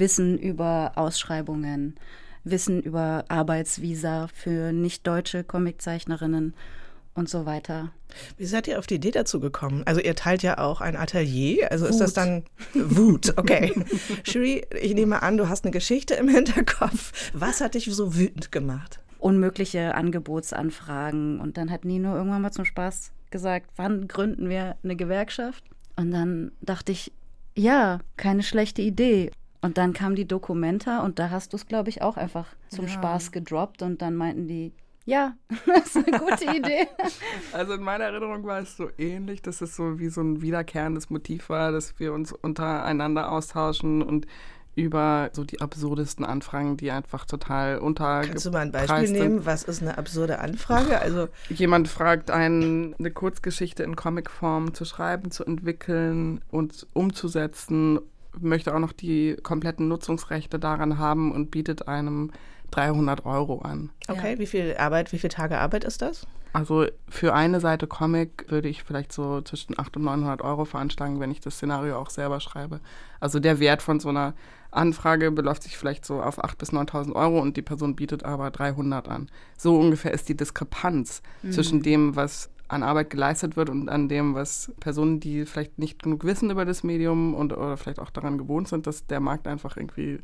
über Ausschreibungen, Wissen über Arbeitsvisa für nicht-deutsche Comiczeichnerinnen und so weiter. Wie seid ihr auf die Idee dazu gekommen? Also ihr teilt ja auch ein Atelier, also ist das dann Wut, okay. Cherie, ich nehme an, du hast eine Geschichte im Hinterkopf. Was hat dich so wütend gemacht? Unmögliche Angebotsanfragen und dann hat Nino irgendwann mal zum Spaß gesagt, wann gründen wir eine Gewerkschaft? Und dann dachte ich, ja, keine schlechte Idee. Und dann kam die Documenta und da hast du es, glaube ich, auch einfach zum Spaß gedroppt und dann meinten die, ja, das ist eine gute Idee. Also in meiner Erinnerung war es so ähnlich, dass es so wie so ein wiederkehrendes Motiv war, dass wir uns untereinander austauschen und über so die absurdesten Anfragen, die einfach total untergepreist sind. Kannst du mal ein Beispiel nehmen? Was ist eine absurde Anfrage? Also jemand fragt einen, eine Kurzgeschichte in Comicform zu schreiben, zu entwickeln und umzusetzen, möchte auch noch die kompletten Nutzungsrechte daran haben und bietet einem 300 € an. Okay, ja. Wie viel Tage Arbeit ist das? Also für eine Seite Comic würde ich vielleicht so zwischen 800 und 900 € veranschlagen, wenn ich das Szenario auch selber schreibe. Also der Wert von so einer Anfrage beläuft sich vielleicht so auf 8.000 bis 9.000 € und die Person bietet aber 300 an. So ungefähr ist die Diskrepanz zwischen dem, was an Arbeit geleistet wird und an dem, was Personen, die vielleicht nicht genug wissen über das Medium oder vielleicht auch daran gewohnt sind, dass der Markt einfach irgendwie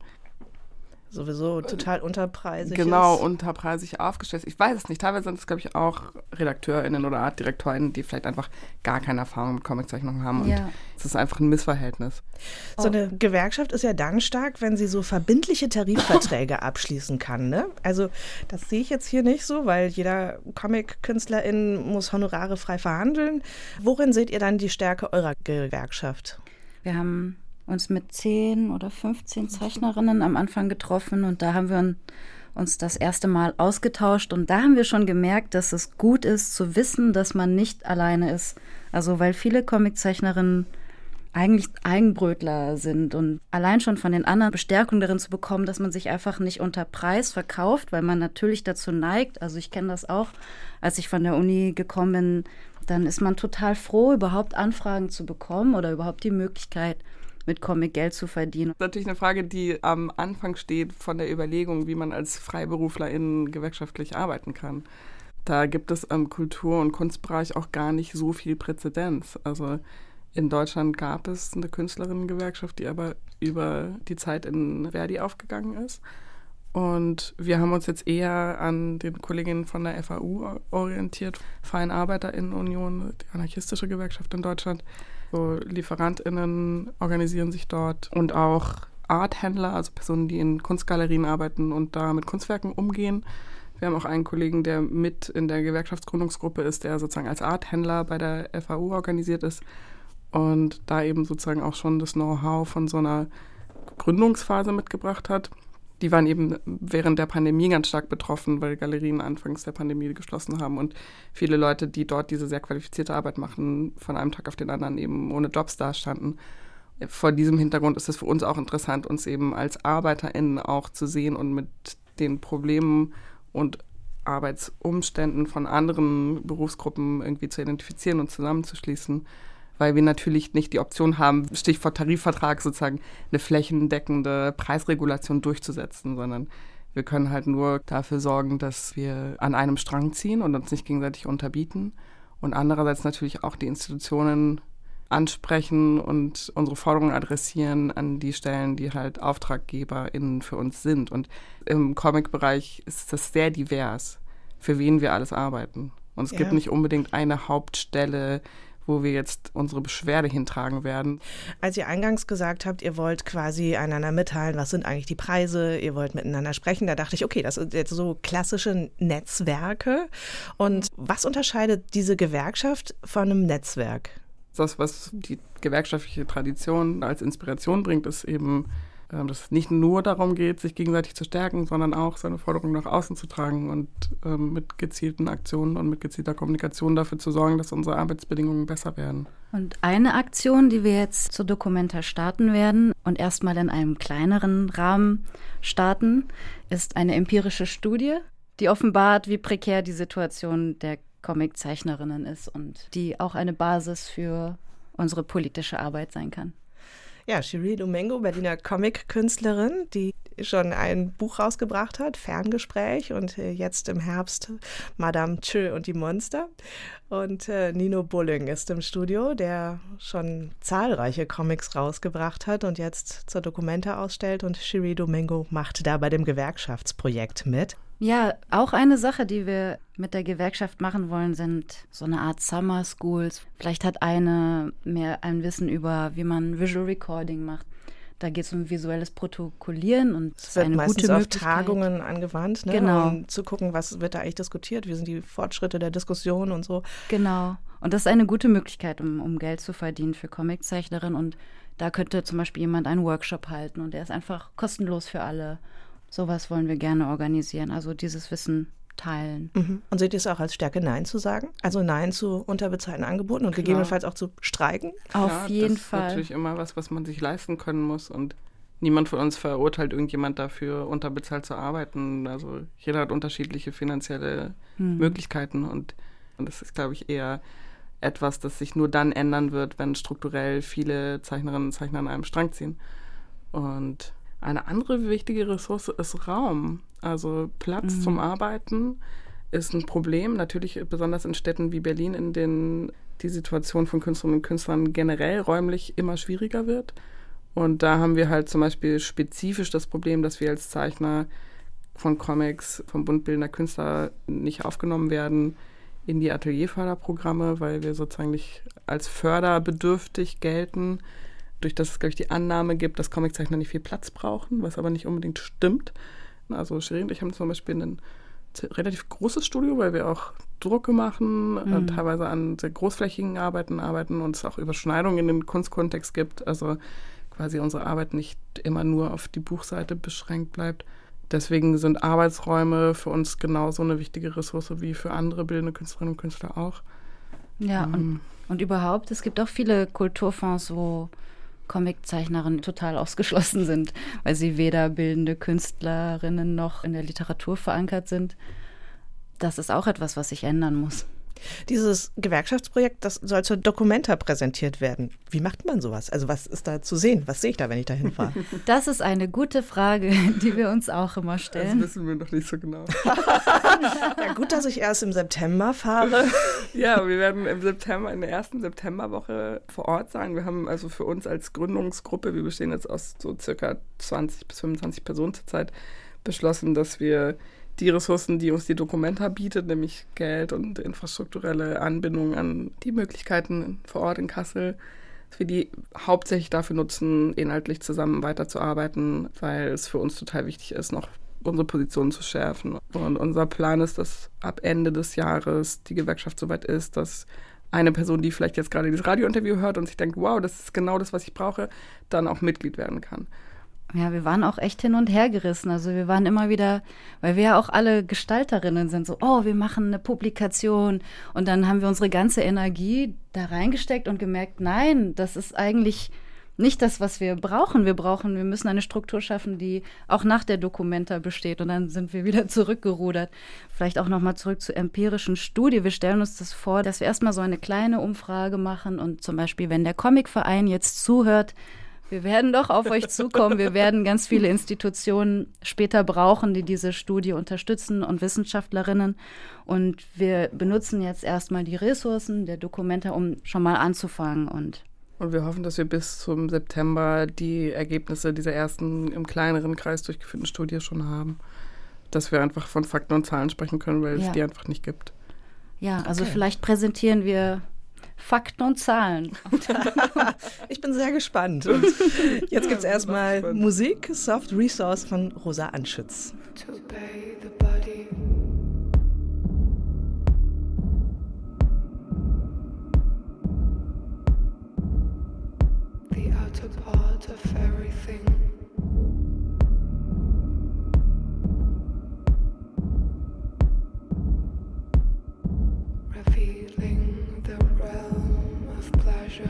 sowieso total unterpreisig genau, ist. Unterpreisig aufgestellt. Ich weiß es nicht. Teilweise sind es, glaube ich, auch RedakteurInnen oder ArtdirektorInnen, die vielleicht einfach gar keine Erfahrung mit Comiczeichnung haben. Und es ist einfach ein Missverhältnis. So eine Gewerkschaft ist ja dann stark, wenn sie so verbindliche Tarifverträge abschließen kann, ne? Also das sehe ich jetzt hier nicht so, weil jeder Comic-Künstlerin muss Honorare frei verhandeln. Worin seht ihr dann die Stärke eurer Gewerkschaft? Wir haben uns mit 10 oder 15 Zeichnerinnen am Anfang getroffen und da haben wir uns das erste Mal ausgetauscht und da haben wir schon gemerkt, dass es gut ist zu wissen, dass man nicht alleine ist. Also weil viele Comiczeichnerinnen eigentlich Eigenbrötler sind und allein schon von den anderen Bestärkung darin zu bekommen, dass man sich einfach nicht unter Preis verkauft, weil man natürlich dazu neigt, also ich kenne das auch, als ich von der Uni gekommen bin, dann ist man total froh, überhaupt Anfragen zu bekommen oder überhaupt die Möglichkeit, mit Comic Geld zu verdienen. Das ist natürlich eine Frage, die am Anfang steht von der Überlegung, wie man als FreiberuflerInnen gewerkschaftlich arbeiten kann. Da gibt es im Kultur- und Kunstbereich auch gar nicht so viel Präzedenz. Also in Deutschland gab es eine Künstlerinnengewerkschaft, die aber über die Zeit in Verdi aufgegangen ist. Und wir haben uns jetzt eher an den Kolleginnen von der FAU orientiert, Freien ArbeiterInnen-Union, die anarchistische Gewerkschaft in Deutschland. So LieferantInnen organisieren sich dort und auch Arthändler, also Personen, die in Kunstgalerien arbeiten und da mit Kunstwerken umgehen. Wir haben auch einen Kollegen, der mit in der Gewerkschaftsgründungsgruppe ist, der sozusagen als Arthändler bei der FAU organisiert ist und da eben sozusagen auch schon das Know-how von so einer Gründungsphase mitgebracht hat. Die waren eben während der Pandemie ganz stark betroffen, weil Galerien anfangs der Pandemie geschlossen haben und viele Leute, die dort diese sehr qualifizierte Arbeit machen, von einem Tag auf den anderen eben ohne Jobs dastanden. Vor diesem Hintergrund ist es für uns auch interessant, uns eben als ArbeiterInnen auch zu sehen und mit den Problemen und Arbeitsumständen von anderen Berufsgruppen irgendwie zu identifizieren und zusammenzuschließen, weil wir natürlich nicht die Option haben, Stichwort Tarifvertrag, sozusagen eine flächendeckende Preisregulation durchzusetzen, sondern wir können halt nur dafür sorgen, dass wir an einem Strang ziehen und uns nicht gegenseitig unterbieten und andererseits natürlich auch die Institutionen ansprechen und unsere Forderungen adressieren an die Stellen, die halt AuftraggeberInnen für uns sind. Und im Comic-Bereich ist das sehr divers, für wen wir alles arbeiten. Und es gibt nicht unbedingt eine Hauptstelle, wo wir jetzt unsere Beschwerde hintragen werden. Als ihr eingangs gesagt habt, ihr wollt quasi einander mitteilen, was sind eigentlich die Preise, ihr wollt miteinander sprechen, da dachte ich, okay, das sind jetzt so klassische Netzwerke. Und was unterscheidet diese Gewerkschaft von einem Netzwerk? Das, was die gewerkschaftliche Tradition als Inspiration bringt, ist eben, dass es nicht nur darum geht, sich gegenseitig zu stärken, sondern auch seine Forderungen nach außen zu tragen und mit gezielten Aktionen und mit gezielter Kommunikation dafür zu sorgen, dass unsere Arbeitsbedingungen besser werden. Und eine Aktion, die wir jetzt zur Documenta starten werden und erstmal in einem kleineren Rahmen starten, ist eine empirische Studie, die offenbart, wie prekär die Situation der Comiczeichnerinnen ist und die auch eine Basis für unsere politische Arbeit sein kann. Ja, Cherie Domingo, Berliner Comic-Künstlerin, die schon ein Buch rausgebracht hat, Ferngespräch, und jetzt im Herbst Madame Tschö und die Monster. Und Nino Bulling ist im Studio, der schon zahlreiche Comics rausgebracht hat und jetzt zur Documenta ausstellt. Und Cherie Domingo macht da bei dem Gewerkschaftsprojekt mit. Ja, auch eine Sache, die wir mit der Gewerkschaft machen wollen, sind so eine Art Summer Schools. Vielleicht hat eine mehr ein Wissen über, wie man Visual Recording macht. Da geht es um visuelles Protokollieren und es wird eine meistens gute auf Möglichkeit. Tagungen angewandt, ne? Genau. Um zu gucken, was wird da eigentlich diskutiert, wie sind die Fortschritte der Diskussion und so. Genau. Und das ist eine gute Möglichkeit, um Geld zu verdienen für Comiczeichnerinnen. Und da könnte zum Beispiel jemand einen Workshop halten und der ist einfach kostenlos für alle. Sowas wollen wir gerne organisieren, also dieses Wissen teilen. Mhm. Und seht ihr es auch als Stärke, Nein zu sagen? Also Nein zu unterbezahlten Angeboten und gegebenenfalls auch zu streiken? Auf jeden Fall. Das ist natürlich immer was man sich leisten können muss und niemand von uns verurteilt irgendjemand dafür, unterbezahlt zu arbeiten. Also jeder hat unterschiedliche finanzielle Möglichkeiten und das ist, glaube ich, eher etwas, das sich nur dann ändern wird, wenn strukturell viele Zeichnerinnen und Zeichner an einem Strang ziehen. Und eine andere wichtige Ressource ist Raum. Also Platz zum Arbeiten ist ein Problem. Natürlich besonders in Städten wie Berlin, in denen die Situation von Künstlerinnen und Künstlern generell räumlich immer schwieriger wird. Und da haben wir halt zum Beispiel spezifisch das Problem, dass wir als Zeichner von Comics, vom Bund Bildender Künstler nicht aufgenommen werden in die Atelierförderprogramme, weil wir sozusagen nicht als förderbedürftig gelten. Durch das es, glaube ich, die Annahme gibt, dass Comiczeichner nicht viel Platz brauchen, was aber nicht unbedingt stimmt. Also Cherie und ich haben zum Beispiel ein relativ großes Studio, weil wir auch Drucke machen, teilweise an sehr großflächigen Arbeiten und es auch Überschneidungen in den Kunstkontext gibt. Also quasi unsere Arbeit nicht immer nur auf die Buchseite beschränkt bleibt. Deswegen sind Arbeitsräume für uns genauso eine wichtige Ressource wie für andere bildende Künstlerinnen und Künstler auch. Ja, und überhaupt, es gibt auch viele Kulturfonds, wo Comiczeichnerinnen total ausgeschlossen sind, weil sie weder bildende Künstlerinnen noch in der Literatur verankert sind. Das ist auch etwas, was sich ändern muss. Dieses Gewerkschaftsprojekt, das soll zur Documenta präsentiert werden. Wie macht man sowas? Also was ist da zu sehen? Was sehe ich da, wenn ich da hinfahre? Das ist eine gute Frage, die wir uns auch immer stellen. Das wissen wir noch nicht so genau. Ja, gut, dass ich erst im September fahre. Ja, wir werden im September, in der ersten Septemberwoche vor Ort sein. Wir haben also für uns als Gründungsgruppe, wir bestehen jetzt aus so circa 20 bis 25 Personen zurzeit, beschlossen, dass wir die Ressourcen, die uns die Documenta bietet, nämlich Geld und infrastrukturelle Anbindung an die Möglichkeiten vor Ort in Kassel, dass wir die hauptsächlich dafür nutzen, inhaltlich zusammen weiterzuarbeiten, weil es für uns total wichtig ist, noch unsere Positionen zu schärfen. Und unser Plan ist, dass ab Ende des Jahres die Gewerkschaft soweit ist, dass eine Person, die vielleicht jetzt gerade dieses Radiointerview hört und sich denkt, wow, das ist genau das, was ich brauche, dann auch Mitglied werden kann. Ja, wir waren auch echt hin und her gerissen. Also wir waren immer wieder, weil wir ja auch alle Gestalterinnen sind, so, oh, wir machen eine Publikation. Und dann haben wir unsere ganze Energie da reingesteckt und gemerkt, nein, das ist eigentlich nicht das, was wir brauchen. Wir müssen eine Struktur schaffen, die auch nach der Documenta besteht. Und dann sind wir wieder zurückgerudert. Vielleicht auch nochmal zurück zur empirischen Studie. Wir stellen uns das vor, dass wir erstmal so eine kleine Umfrage machen und zum Beispiel, wenn der Comicverein jetzt zuhört, wir werden doch auf euch zukommen. Wir werden ganz viele Institutionen später brauchen, die diese Studie unterstützen und Wissenschaftlerinnen. Und wir benutzen jetzt erstmal die Ressourcen der Documenta, um schon mal anzufangen. Und wir hoffen, dass wir bis zum September die Ergebnisse dieser ersten im kleineren Kreis durchgeführten Studie schon haben. Dass wir einfach von Fakten und Zahlen sprechen können, weil es die einfach nicht gibt. Ja, also vielleicht präsentieren wir Fakten und Zahlen. Ich bin sehr gespannt. Und jetzt gibt es erstmal Musik, Soft Resource von Rosa Anschütz. To obey the body. The outer part of everything. Revealing the realm of pleasure.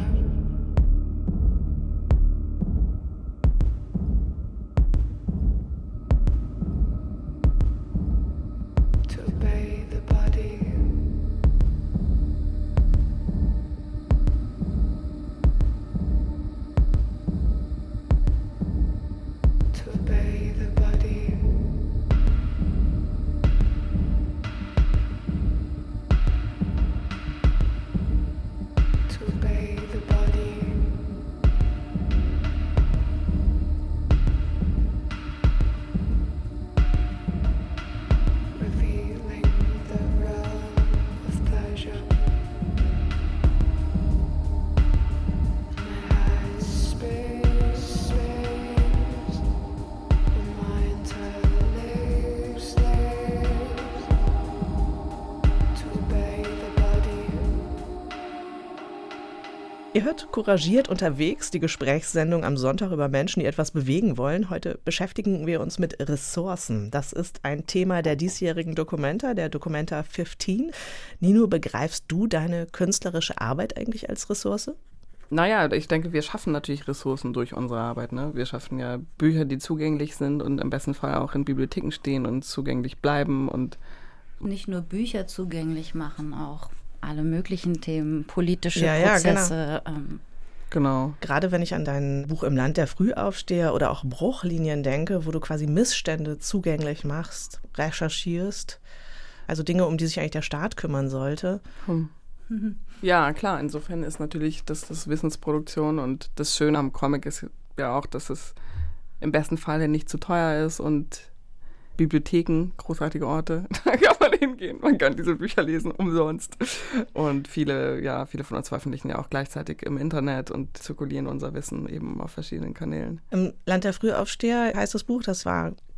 To obey the body. To obey the body. To obey the body. Revealing the realm of pleasure. My eyes space, and my entire lips. To obey the body. Ihr hört Couragiert unterwegs, die Gesprächssendung am Sonntag über Menschen, die etwas bewegen wollen. Heute beschäftigen wir uns mit Ressourcen. Das ist ein Thema der diesjährigen Documenta, der Documenta 15. Nino, begreifst du deine künstlerische Arbeit eigentlich als Ressource? Naja, ich denke, wir schaffen natürlich Ressourcen durch unsere Arbeit. Ne? Wir schaffen ja Bücher, die zugänglich sind und im besten Fall auch in Bibliotheken stehen und zugänglich bleiben. Und nicht nur Bücher zugänglich machen, auch alle möglichen Themen, politische Ja, Prozesse. genau. Gerade wenn ich an dein Buch Im Land der Frühaufsteher oder auch Bruchlinien denke, wo du quasi Missstände zugänglich machst, recherchierst, also Dinge, um die sich eigentlich der Staat kümmern sollte. Ja, klar, insofern ist natürlich das Wissensproduktion und das Schöne am Comic ist ja auch, dass es im besten Fall nicht zu teuer ist und Bibliotheken, großartige Orte, da kann man hingehen, man kann diese Bücher lesen, umsonst. Und viele von uns veröffentlichen ja auch gleichzeitig im Internet und zirkulieren unser Wissen eben auf verschiedenen Kanälen. Im Land der Frühaufsteher heißt das Buch, das war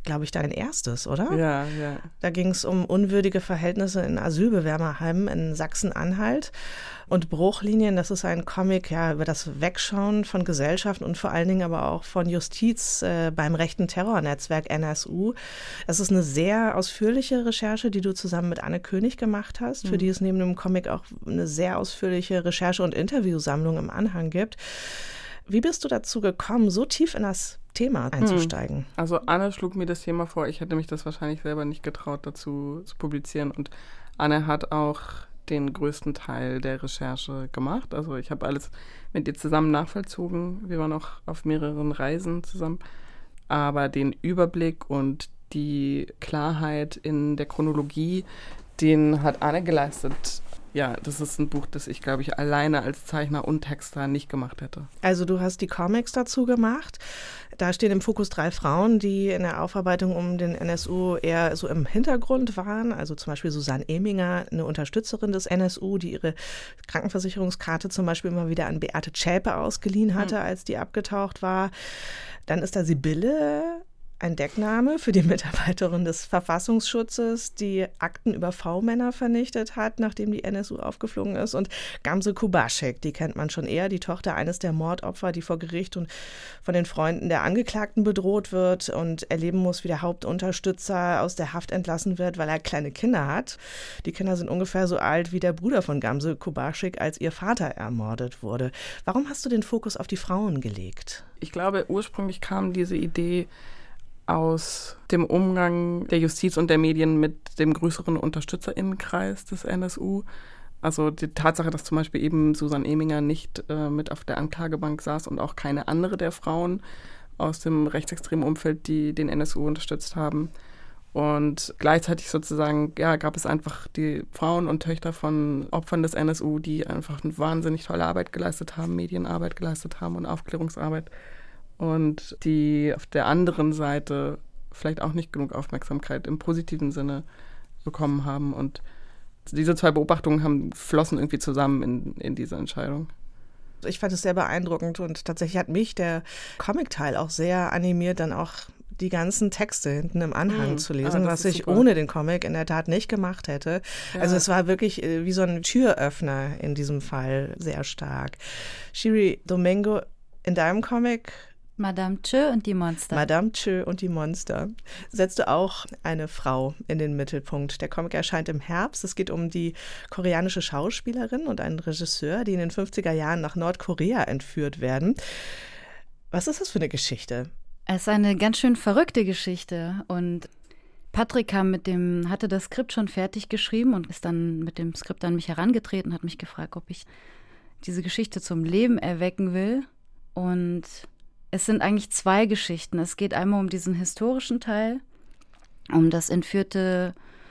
glaube ich, dein erstes, oder? Ja. Da ging es um unwürdige Verhältnisse in Asylbewerberheimen in Sachsen-Anhalt. Und Bruchlinien, das ist ein Comic über das Wegschauen von Gesellschaft und vor allen Dingen aber auch von Justiz beim rechten Terrornetzwerk NSU. Es ist eine sehr ausführliche Recherche, die du zusammen mit Anne König gemacht hast, für die es neben dem Comic auch eine sehr ausführliche Recherche- und Interviewsammlung im Anhang gibt. Wie bist du dazu gekommen, so tief in das Thema einzusteigen? Also Anne schlug mir das Thema vor, ich hätte mich das wahrscheinlich selber nicht getraut, dazu zu publizieren. Und Anne hat auch den größten Teil der Recherche gemacht. Also ich habe alles mit ihr zusammen nachvollzogen. Wir waren auch auf mehreren Reisen zusammen. Aber den Überblick und die Klarheit in der Chronologie, den hat Anne geleistet. Ja, das ist ein Buch, das ich, glaube ich, alleine als Zeichner und Texter nicht gemacht hätte. Also du hast die Comics dazu gemacht. Da stehen im Fokus 3 Frauen, die in der Aufarbeitung um den NSU eher so im Hintergrund waren. Also zum Beispiel Susanne Eminger, eine Unterstützerin des NSU, die ihre Krankenversicherungskarte zum Beispiel immer wieder an Beate Zschäpe ausgeliehen hatte, als die abgetaucht war. Dann ist da Sibylle, ein Deckname für die Mitarbeiterin des Verfassungsschutzes, die Akten über V-Männer vernichtet hat, nachdem die NSU aufgeflogen ist. Und Gamse Kubaschek, die kennt man schon eher, die Tochter eines der Mordopfer, die vor Gericht und von den Freunden der Angeklagten bedroht wird und erleben muss, wie der Hauptunterstützer aus der Haft entlassen wird, weil er kleine Kinder hat. Die Kinder sind ungefähr so alt wie der Bruder von Gamse Kubaschek, als ihr Vater ermordet wurde. Warum hast du den Fokus auf die Frauen gelegt? Ich glaube, ursprünglich kam diese Idee aus dem Umgang der Justiz und der Medien mit dem größeren UnterstützerInnenkreis des NSU. Also die Tatsache, dass zum Beispiel eben Susanne Eminger nicht mit auf der Anklagebank saß und auch keine andere der Frauen aus dem rechtsextremen Umfeld, die den NSU unterstützt haben. Und gleichzeitig sozusagen, gab es einfach die Frauen und Töchter von Opfern des NSU, die einfach eine wahnsinnig tolle Arbeit geleistet haben, Medienarbeit geleistet haben und Aufklärungsarbeit. Und die auf der anderen Seite vielleicht auch nicht genug Aufmerksamkeit im positiven Sinne bekommen haben. Und diese zwei Beobachtungen flossen irgendwie zusammen in diese Entscheidung. Ich fand es sehr beeindruckend und tatsächlich hat mich der Comic-Teil auch sehr animiert, dann auch die ganzen Texte hinten im Anhang zu lesen, was ich ohne den Comic in der Tat nicht gemacht hätte. Ja. Also es war wirklich wie so ein Türöffner in diesem Fall sehr stark. Shiri Domingo, in deinem Comic Madame Tschö und die Monster. Madame Tschö und die Monster. Setzt du auch eine Frau in den Mittelpunkt. Der Comic erscheint im Herbst. Es geht um die koreanische Schauspielerin und einen Regisseur, die in den 50er Jahren nach Nordkorea entführt werden. Was ist das für eine Geschichte? Es ist eine ganz schön verrückte Geschichte. Und Patrick hatte das Skript schon fertig geschrieben und ist dann mit dem Skript an mich herangetreten und hat mich gefragt, ob ich diese Geschichte zum Leben erwecken will. Und es sind eigentlich zwei Geschichten. Es geht einmal um diesen historischen Teil, um das entführte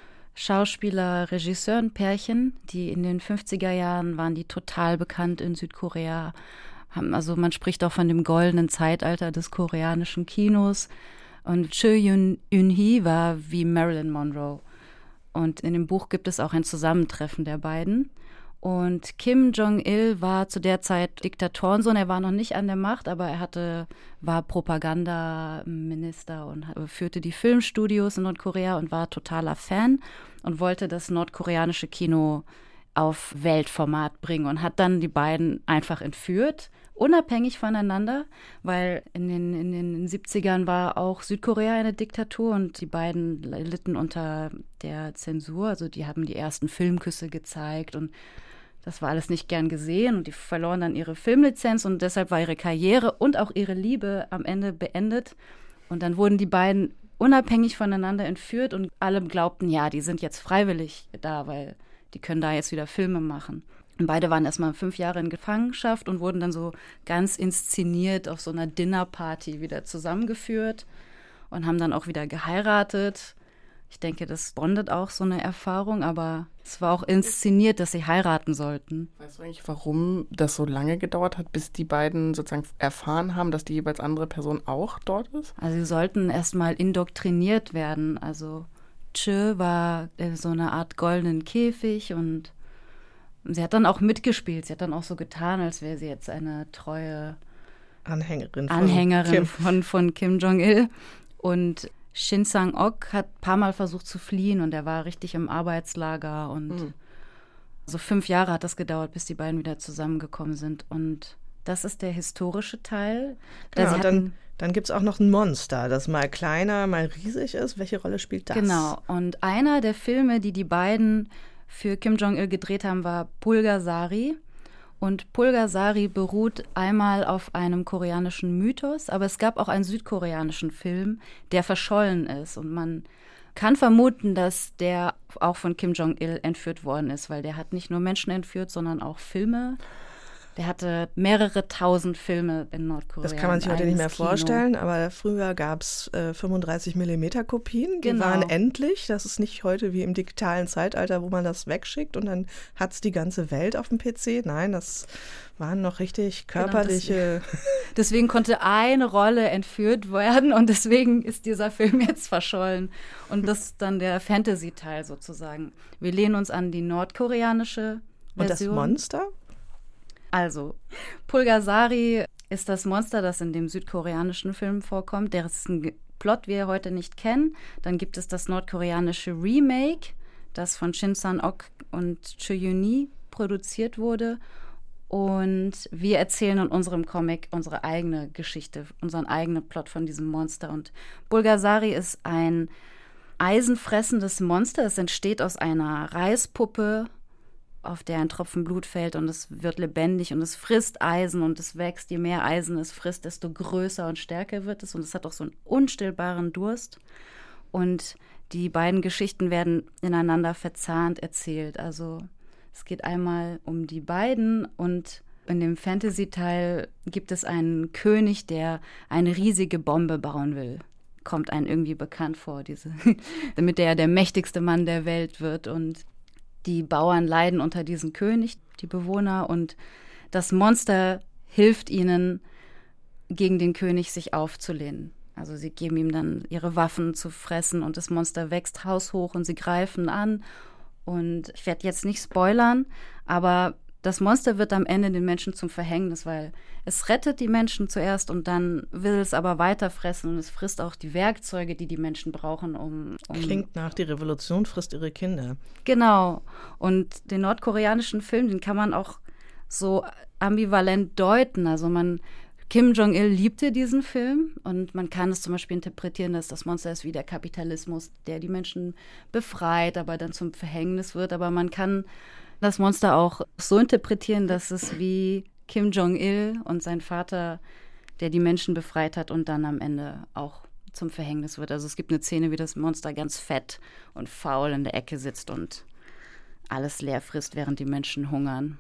Schauspieler-Regisseuren-Pärchen, die in den 50er Jahren waren die total bekannt in Südkorea. Also man spricht auch von dem goldenen Zeitalter des koreanischen Kinos. Und Choi Eun-hee war wie Marilyn Monroe. Und in dem Buch gibt es auch ein Zusammentreffen der beiden. Und Kim Jong-il war zu der Zeit Diktatorensohn. Er war noch nicht an der Macht, aber war Propagandaminister und führte die Filmstudios in Nordkorea und war totaler Fan und wollte das nordkoreanische Kino auf Weltformat bringen und hat dann die beiden einfach entführt, unabhängig voneinander, weil in den 70ern war auch Südkorea eine Diktatur und die beiden litten unter der Zensur. Also die haben die ersten Filmküsse gezeigt und das war alles nicht gern gesehen und die verloren dann ihre Filmlizenz und deshalb war ihre Karriere und auch ihre Liebe am Ende beendet. Und dann wurden die beiden unabhängig voneinander entführt und alle glaubten, ja, die sind jetzt freiwillig da, weil die können da jetzt wieder Filme machen. Und beide waren erstmal 5 Jahre in Gefangenschaft und wurden dann so ganz inszeniert auf so einer Dinnerparty wieder zusammengeführt und haben dann auch wieder geheiratet. Ich denke, das bondet auch so eine Erfahrung, aber es war auch inszeniert, dass sie heiraten sollten. Weißt du eigentlich, warum das so lange gedauert hat, bis die beiden sozusagen erfahren haben, dass die jeweils andere Person auch dort ist? Also sie sollten erstmal indoktriniert werden. Also Chö war so eine Art goldenen Käfig und sie hat dann auch mitgespielt. Sie hat dann auch so getan, als wäre sie jetzt eine treue Anhängerin von Kim Jong-il. Und Shin Sang-ok hat ein paar Mal versucht zu fliehen und er war richtig im Arbeitslager und so 5 Jahre hat das gedauert, bis die beiden wieder zusammengekommen sind. Und das ist der historische Teil. Genau, dann gibt es auch noch ein Monster, das mal kleiner, mal riesig ist. Welche Rolle spielt das? Genau, und einer der Filme, die beiden für Kim Jong-il gedreht haben, war Pulgasari. Und Pulgasari beruht einmal auf einem koreanischen Mythos, aber es gab auch einen südkoreanischen Film, der verschollen ist. Und man kann vermuten, dass der auch von Kim Jong-il entführt worden ist, weil der hat nicht nur Menschen entführt, sondern auch Filme. Der hatte mehrere tausend Filme in Nordkorea. Das kann man sich heute nicht mehr vorstellen, aber früher gab es 35mm Kopien, die waren endlich. Das ist nicht heute wie im digitalen Zeitalter, wo man das wegschickt und dann hat es die ganze Welt auf dem PC. Nein, das waren noch richtig körperliche... Genau, deswegen konnte eine Rolle entführt werden und deswegen ist dieser Film jetzt verschollen. Und das ist dann der Fantasy-Teil sozusagen. Wir lehnen uns an die nordkoreanische Version. Und das Monster? Also, Pulgasari ist das Monster, das in dem südkoreanischen Film vorkommt. Der ist ein Plot, wie wir heute nicht kennen. Dann gibt es das nordkoreanische Remake, das von Shin Sang-ok und Cho Yun-hee produziert wurde. Und wir erzählen in unserem Comic unsere eigene Geschichte, unseren eigenen Plot von diesem Monster. Und Pulgasari ist ein eisenfressendes Monster. Es entsteht aus einer Reispuppe, auf der ein Tropfen Blut fällt und es wird lebendig und es frisst Eisen und es wächst. Je mehr Eisen es frisst, desto größer und stärker wird es und es hat auch so einen unstillbaren Durst. Und die beiden Geschichten werden ineinander verzahnt erzählt. Also es geht einmal um die beiden und in dem Fantasy-Teil gibt es einen König, der eine riesige Bombe bauen will. Kommt einem irgendwie bekannt vor, damit er der mächtigste Mann der Welt wird. Und die Bauern leiden unter diesem König, die Bewohner, und das Monster hilft ihnen, gegen den König sich aufzulehnen. Also sie geben ihm dann ihre Waffen zu fressen und das Monster wächst haushoch und sie greifen an. Und ich werde jetzt nicht spoilern, aber das Monster wird am Ende den Menschen zum Verhängnis, weil es rettet die Menschen zuerst und dann will es aber weiter fressen und es frisst auch die Werkzeuge, die die Menschen brauchen, um Klingt nach, die Revolution frisst ihre Kinder. Genau. Und den nordkoreanischen Film, den kann man auch so ambivalent deuten. Also Kim Jong-il liebte diesen Film und man kann es zum Beispiel interpretieren, dass das Monster ist wie der Kapitalismus, der die Menschen befreit, aber dann zum Verhängnis wird. Aber man kann das Monster auch so interpretieren, dass es wie Kim Jong-il und sein Vater, der die Menschen befreit hat und dann am Ende auch zum Verhängnis wird. Also es gibt eine Szene, wie das Monster ganz fett und faul in der Ecke sitzt und alles leer frisst, während die Menschen hungern.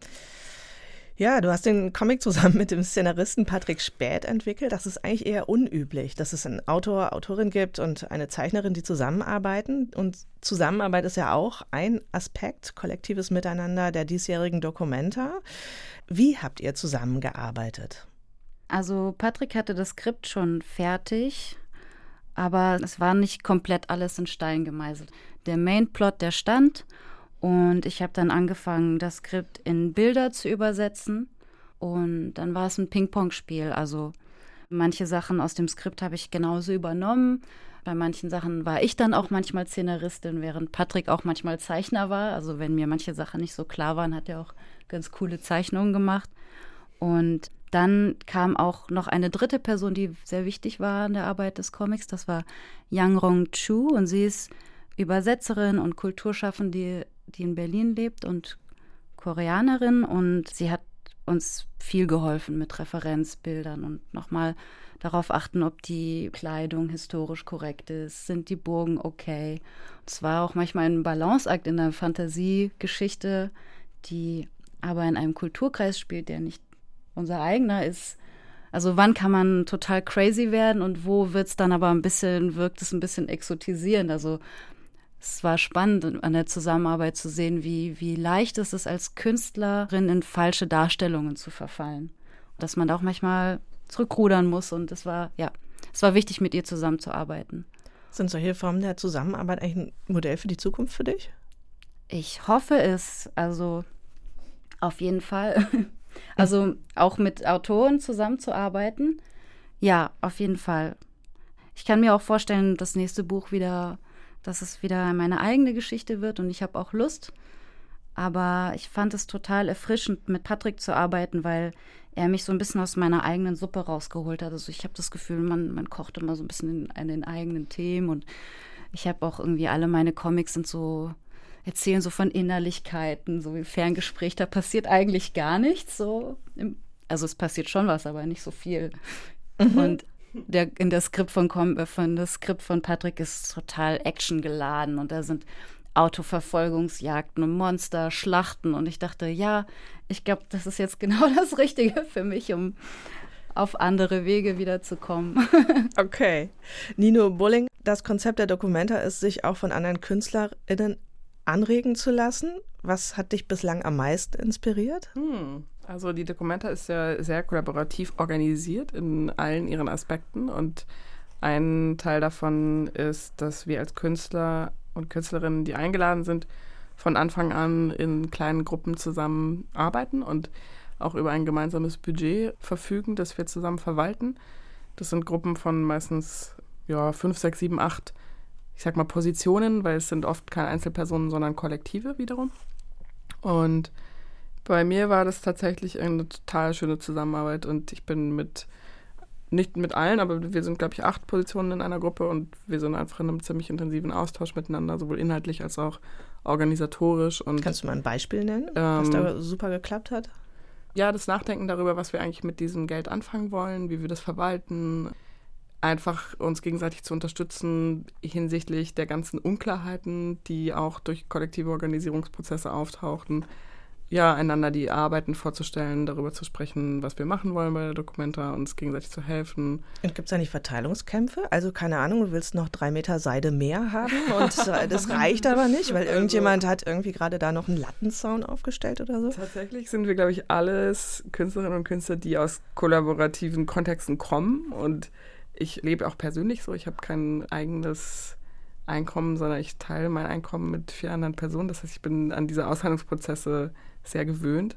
Ja, du hast den Comic zusammen mit dem Szenaristen Patrick Späth entwickelt. Das ist eigentlich eher unüblich, dass es einen Autor, Autorin gibt und eine Zeichnerin, die zusammenarbeiten. Und Zusammenarbeit ist ja auch ein Aspekt, kollektives Miteinander der diesjährigen Documenta. Wie habt ihr zusammengearbeitet? Also Patrick hatte das Skript schon fertig, aber es war nicht komplett alles in Stein gemeißelt. Der Mainplot, der stand. Und ich habe dann angefangen, das Skript in Bilder zu übersetzen. Und dann war es ein Ping-Pong-Spiel. Also manche Sachen aus dem Skript habe ich genauso übernommen. Bei manchen Sachen war ich dann auch manchmal Szenaristin, während Patrick auch manchmal Zeichner war. Also wenn mir manche Sachen nicht so klar waren, hat er auch ganz coole Zeichnungen gemacht. Und dann kam auch noch eine dritte Person, die sehr wichtig war in der Arbeit des Comics. Das war Yang Rong-chu und sie ist Übersetzerin und Kulturschaffende, die in Berlin lebt und Koreanerin, und sie hat uns viel geholfen mit Referenzbildern und nochmal darauf achten, ob die Kleidung historisch korrekt ist, sind die Burgen okay. Es war auch manchmal ein Balanceakt in der Fantasiegeschichte, die aber in einem Kulturkreis spielt, der nicht unser eigener ist. Also wann kann man total crazy werden und wo wirkt es ein bisschen exotisierend. Also es war spannend, an der Zusammenarbeit zu sehen, wie leicht es ist, als Künstlerin in falsche Darstellungen zu verfallen. Dass man da auch manchmal zurückrudern muss. Und es war wichtig, mit ihr zusammenzuarbeiten. Sind solche Formen der Zusammenarbeit eigentlich ein Modell für die Zukunft für dich? Ich hoffe es. Also auf jeden Fall. Also auch mit Autoren zusammenzuarbeiten. Ja, auf jeden Fall. Ich kann mir auch vorstellen, das nächste Buch dass es wieder meine eigene Geschichte wird und ich habe auch Lust. Aber ich fand es total erfrischend, mit Patrick zu arbeiten, weil er mich so ein bisschen aus meiner eigenen Suppe rausgeholt hat. Also ich habe das Gefühl, man kocht immer so ein bisschen in den eigenen Themen und ich habe auch irgendwie alle meine Comics erzählen so von Innerlichkeiten, so wie Ferngespräch, da passiert eigentlich gar nichts. Also es passiert schon was, aber nicht so viel. Und das Skript von Patrick ist total actiongeladen und da sind Autoverfolgungsjagden und Monster, Schlachten und ich dachte, ja, ich glaube, das ist jetzt genau das Richtige für mich, um auf andere Wege wiederzukommen. Okay. Nino Bulling, das Konzept der Documenta ist, sich auch von anderen KünstlerInnen anregen zu lassen. Was hat dich bislang am meisten inspiriert? Also die Documenta ist ja sehr kollaborativ organisiert in allen ihren Aspekten und ein Teil davon ist, dass wir als Künstler und Künstlerinnen, die eingeladen sind, von Anfang an in kleinen Gruppen zusammenarbeiten und auch über ein gemeinsames Budget verfügen, das wir zusammen verwalten. Das sind Gruppen von meistens 5, 6, 7, 8, ich sag mal Positionen, weil es sind oft keine Einzelpersonen, sondern Kollektive wiederum. Und bei mir war das tatsächlich eine total schöne Zusammenarbeit und ich bin nicht mit allen, aber wir sind, glaube ich, 8 Positionen in einer Gruppe und wir sind einfach in einem ziemlich intensiven Austausch miteinander, sowohl inhaltlich als auch organisatorisch. Und kannst du mal ein Beispiel nennen, was da super geklappt hat? Ja, das Nachdenken darüber, was wir eigentlich mit diesem Geld anfangen wollen, wie wir das verwalten, einfach uns gegenseitig zu unterstützen hinsichtlich der ganzen Unklarheiten, die auch durch kollektive Organisierungsprozesse auftauchten. Ja, einander die Arbeiten vorzustellen, darüber zu sprechen, was wir machen wollen bei der Documenta, uns gegenseitig zu helfen. Und gibt es da nicht Verteilungskämpfe? Also keine Ahnung, du willst noch 3 Meter Seide mehr haben und das reicht aber nicht, weil irgendjemand hat irgendwie gerade da noch einen Lattenzaun aufgestellt oder so? Tatsächlich sind wir, glaube ich, alles Künstlerinnen und Künstler, die aus kollaborativen Kontexten kommen und ich lebe auch persönlich so, ich habe kein eigenes Einkommen, sondern ich teile mein Einkommen mit 4 anderen Personen. Das heißt, ich bin an diese Aushandlungsprozesse sehr gewöhnt.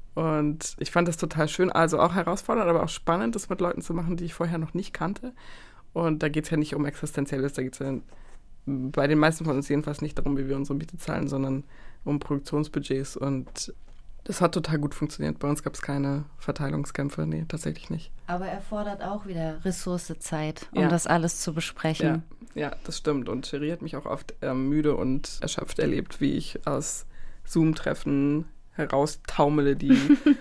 Und ich fand das total schön, also auch herausfordernd, aber auch spannend, das mit Leuten zu machen, die ich vorher noch nicht kannte. Und da geht es ja nicht um Existenzielles, da geht es ja bei den meisten von uns jedenfalls nicht darum, wie wir unsere Miete zahlen, sondern um Produktionsbudgets. Und das hat total gut funktioniert. Bei uns gab es keine Verteilungskämpfe, nee, tatsächlich nicht. Aber erfordert auch wieder Ressource Zeit, um das alles zu besprechen. Ja, das stimmt. Und Cherie hat mich auch oft müde und erschöpft erlebt, wie ich aus Zoom-Treffen heraustaumele, die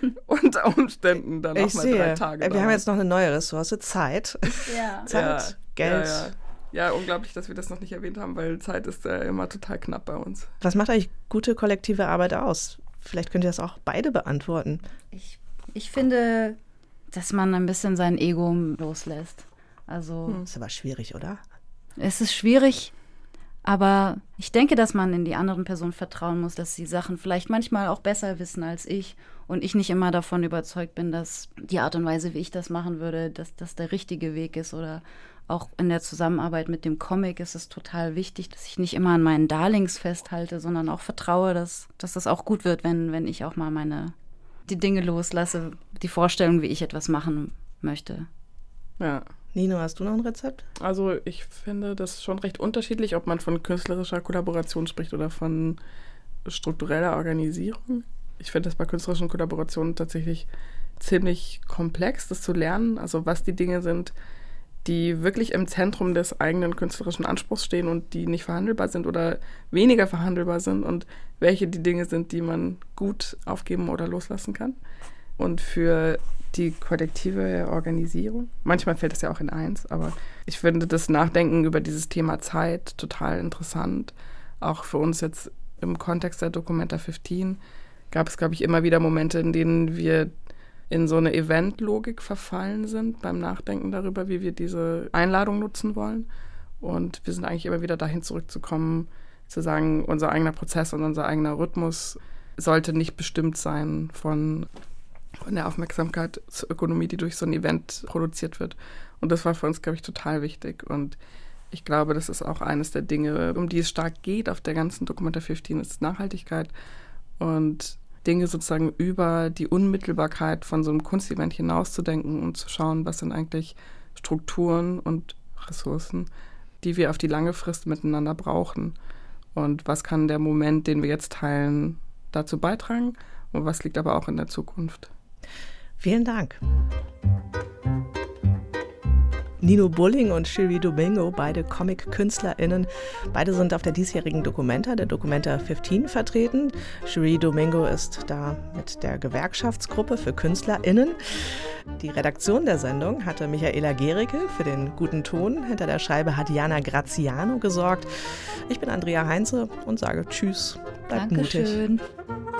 unter Umständen dann auch mal 3 Tage dauern. Wir haben jetzt noch eine neue Ressource, Zeit. Ja. Zeit, Geld. Ja, unglaublich, dass wir das noch nicht erwähnt haben, weil Zeit ist immer total knapp bei uns. Was macht eigentlich gute kollektive Arbeit aus? Vielleicht könnt ihr das auch beide beantworten. Ich finde, dass man ein bisschen sein Ego loslässt. Also Ist aber schwierig, oder? Es ist schwierig, aber ich denke, dass man in die anderen Personen vertrauen muss, dass sie Sachen vielleicht manchmal auch besser wissen als ich und ich nicht immer davon überzeugt bin, dass die Art und Weise, wie ich das machen würde, dass das der richtige Weg ist. Oder auch in der Zusammenarbeit mit dem Comic ist es total wichtig, dass ich nicht immer an meinen Darlings festhalte, sondern auch vertraue, dass das auch gut wird, wenn ich auch mal die Dinge loslasse, die Vorstellung, wie ich etwas machen möchte. Ja. Nino, hast du noch ein Rezept? Also ich finde das schon recht unterschiedlich, ob man von künstlerischer Kollaboration spricht oder von struktureller Organisierung. Ich finde das bei künstlerischen Kollaborationen tatsächlich ziemlich komplex, das zu lernen. Also was die Dinge sind, die wirklich im Zentrum des eigenen künstlerischen Anspruchs stehen und die nicht verhandelbar sind oder weniger verhandelbar sind und welche die Dinge sind, die man gut aufgeben oder loslassen kann. Und für die kollektive Organisierung, manchmal fällt es ja auch in eins, aber ich finde das Nachdenken über dieses Thema Zeit total interessant. Auch für uns jetzt im Kontext der Documenta 15 gab es, glaube ich, immer wieder Momente, in denen wir in so eine Event-Logik verfallen sind beim Nachdenken darüber, wie wir diese Einladung nutzen wollen. Und wir sind eigentlich immer wieder dahin zurückzukommen, zu sagen, unser eigener Prozess und unser eigener Rhythmus sollte nicht bestimmt sein von der Aufmerksamkeitsökonomie, die durch so ein Event produziert wird. Und das war für uns, glaube ich, total wichtig. Und ich glaube, das ist auch eines der Dinge, um die es stark geht auf der ganzen Documenta 15, ist Nachhaltigkeit und Dinge sozusagen über die Unmittelbarkeit von so einem Kunstevent hinauszudenken und zu schauen, was sind eigentlich Strukturen und Ressourcen, die wir auf die lange Frist miteinander brauchen. Und was kann der Moment, den wir jetzt teilen, dazu beitragen? Und was liegt aber auch in der Zukunft? Vielen Dank. Nino Bulling und Cheri Domingo, beide Comic-KünstlerInnen. Beide sind auf der diesjährigen Documenta, der Documenta 15, vertreten. Cheri Domingo ist da mit der Gewerkschaftsgruppe für KünstlerInnen. Die Redaktion der Sendung hatte Michaela Gericke, für den guten Ton hinter der Scheibe hat Jana Graziano gesorgt. Ich bin Andrea Heinze und sage Tschüss, bleibt mutig. Dankeschön.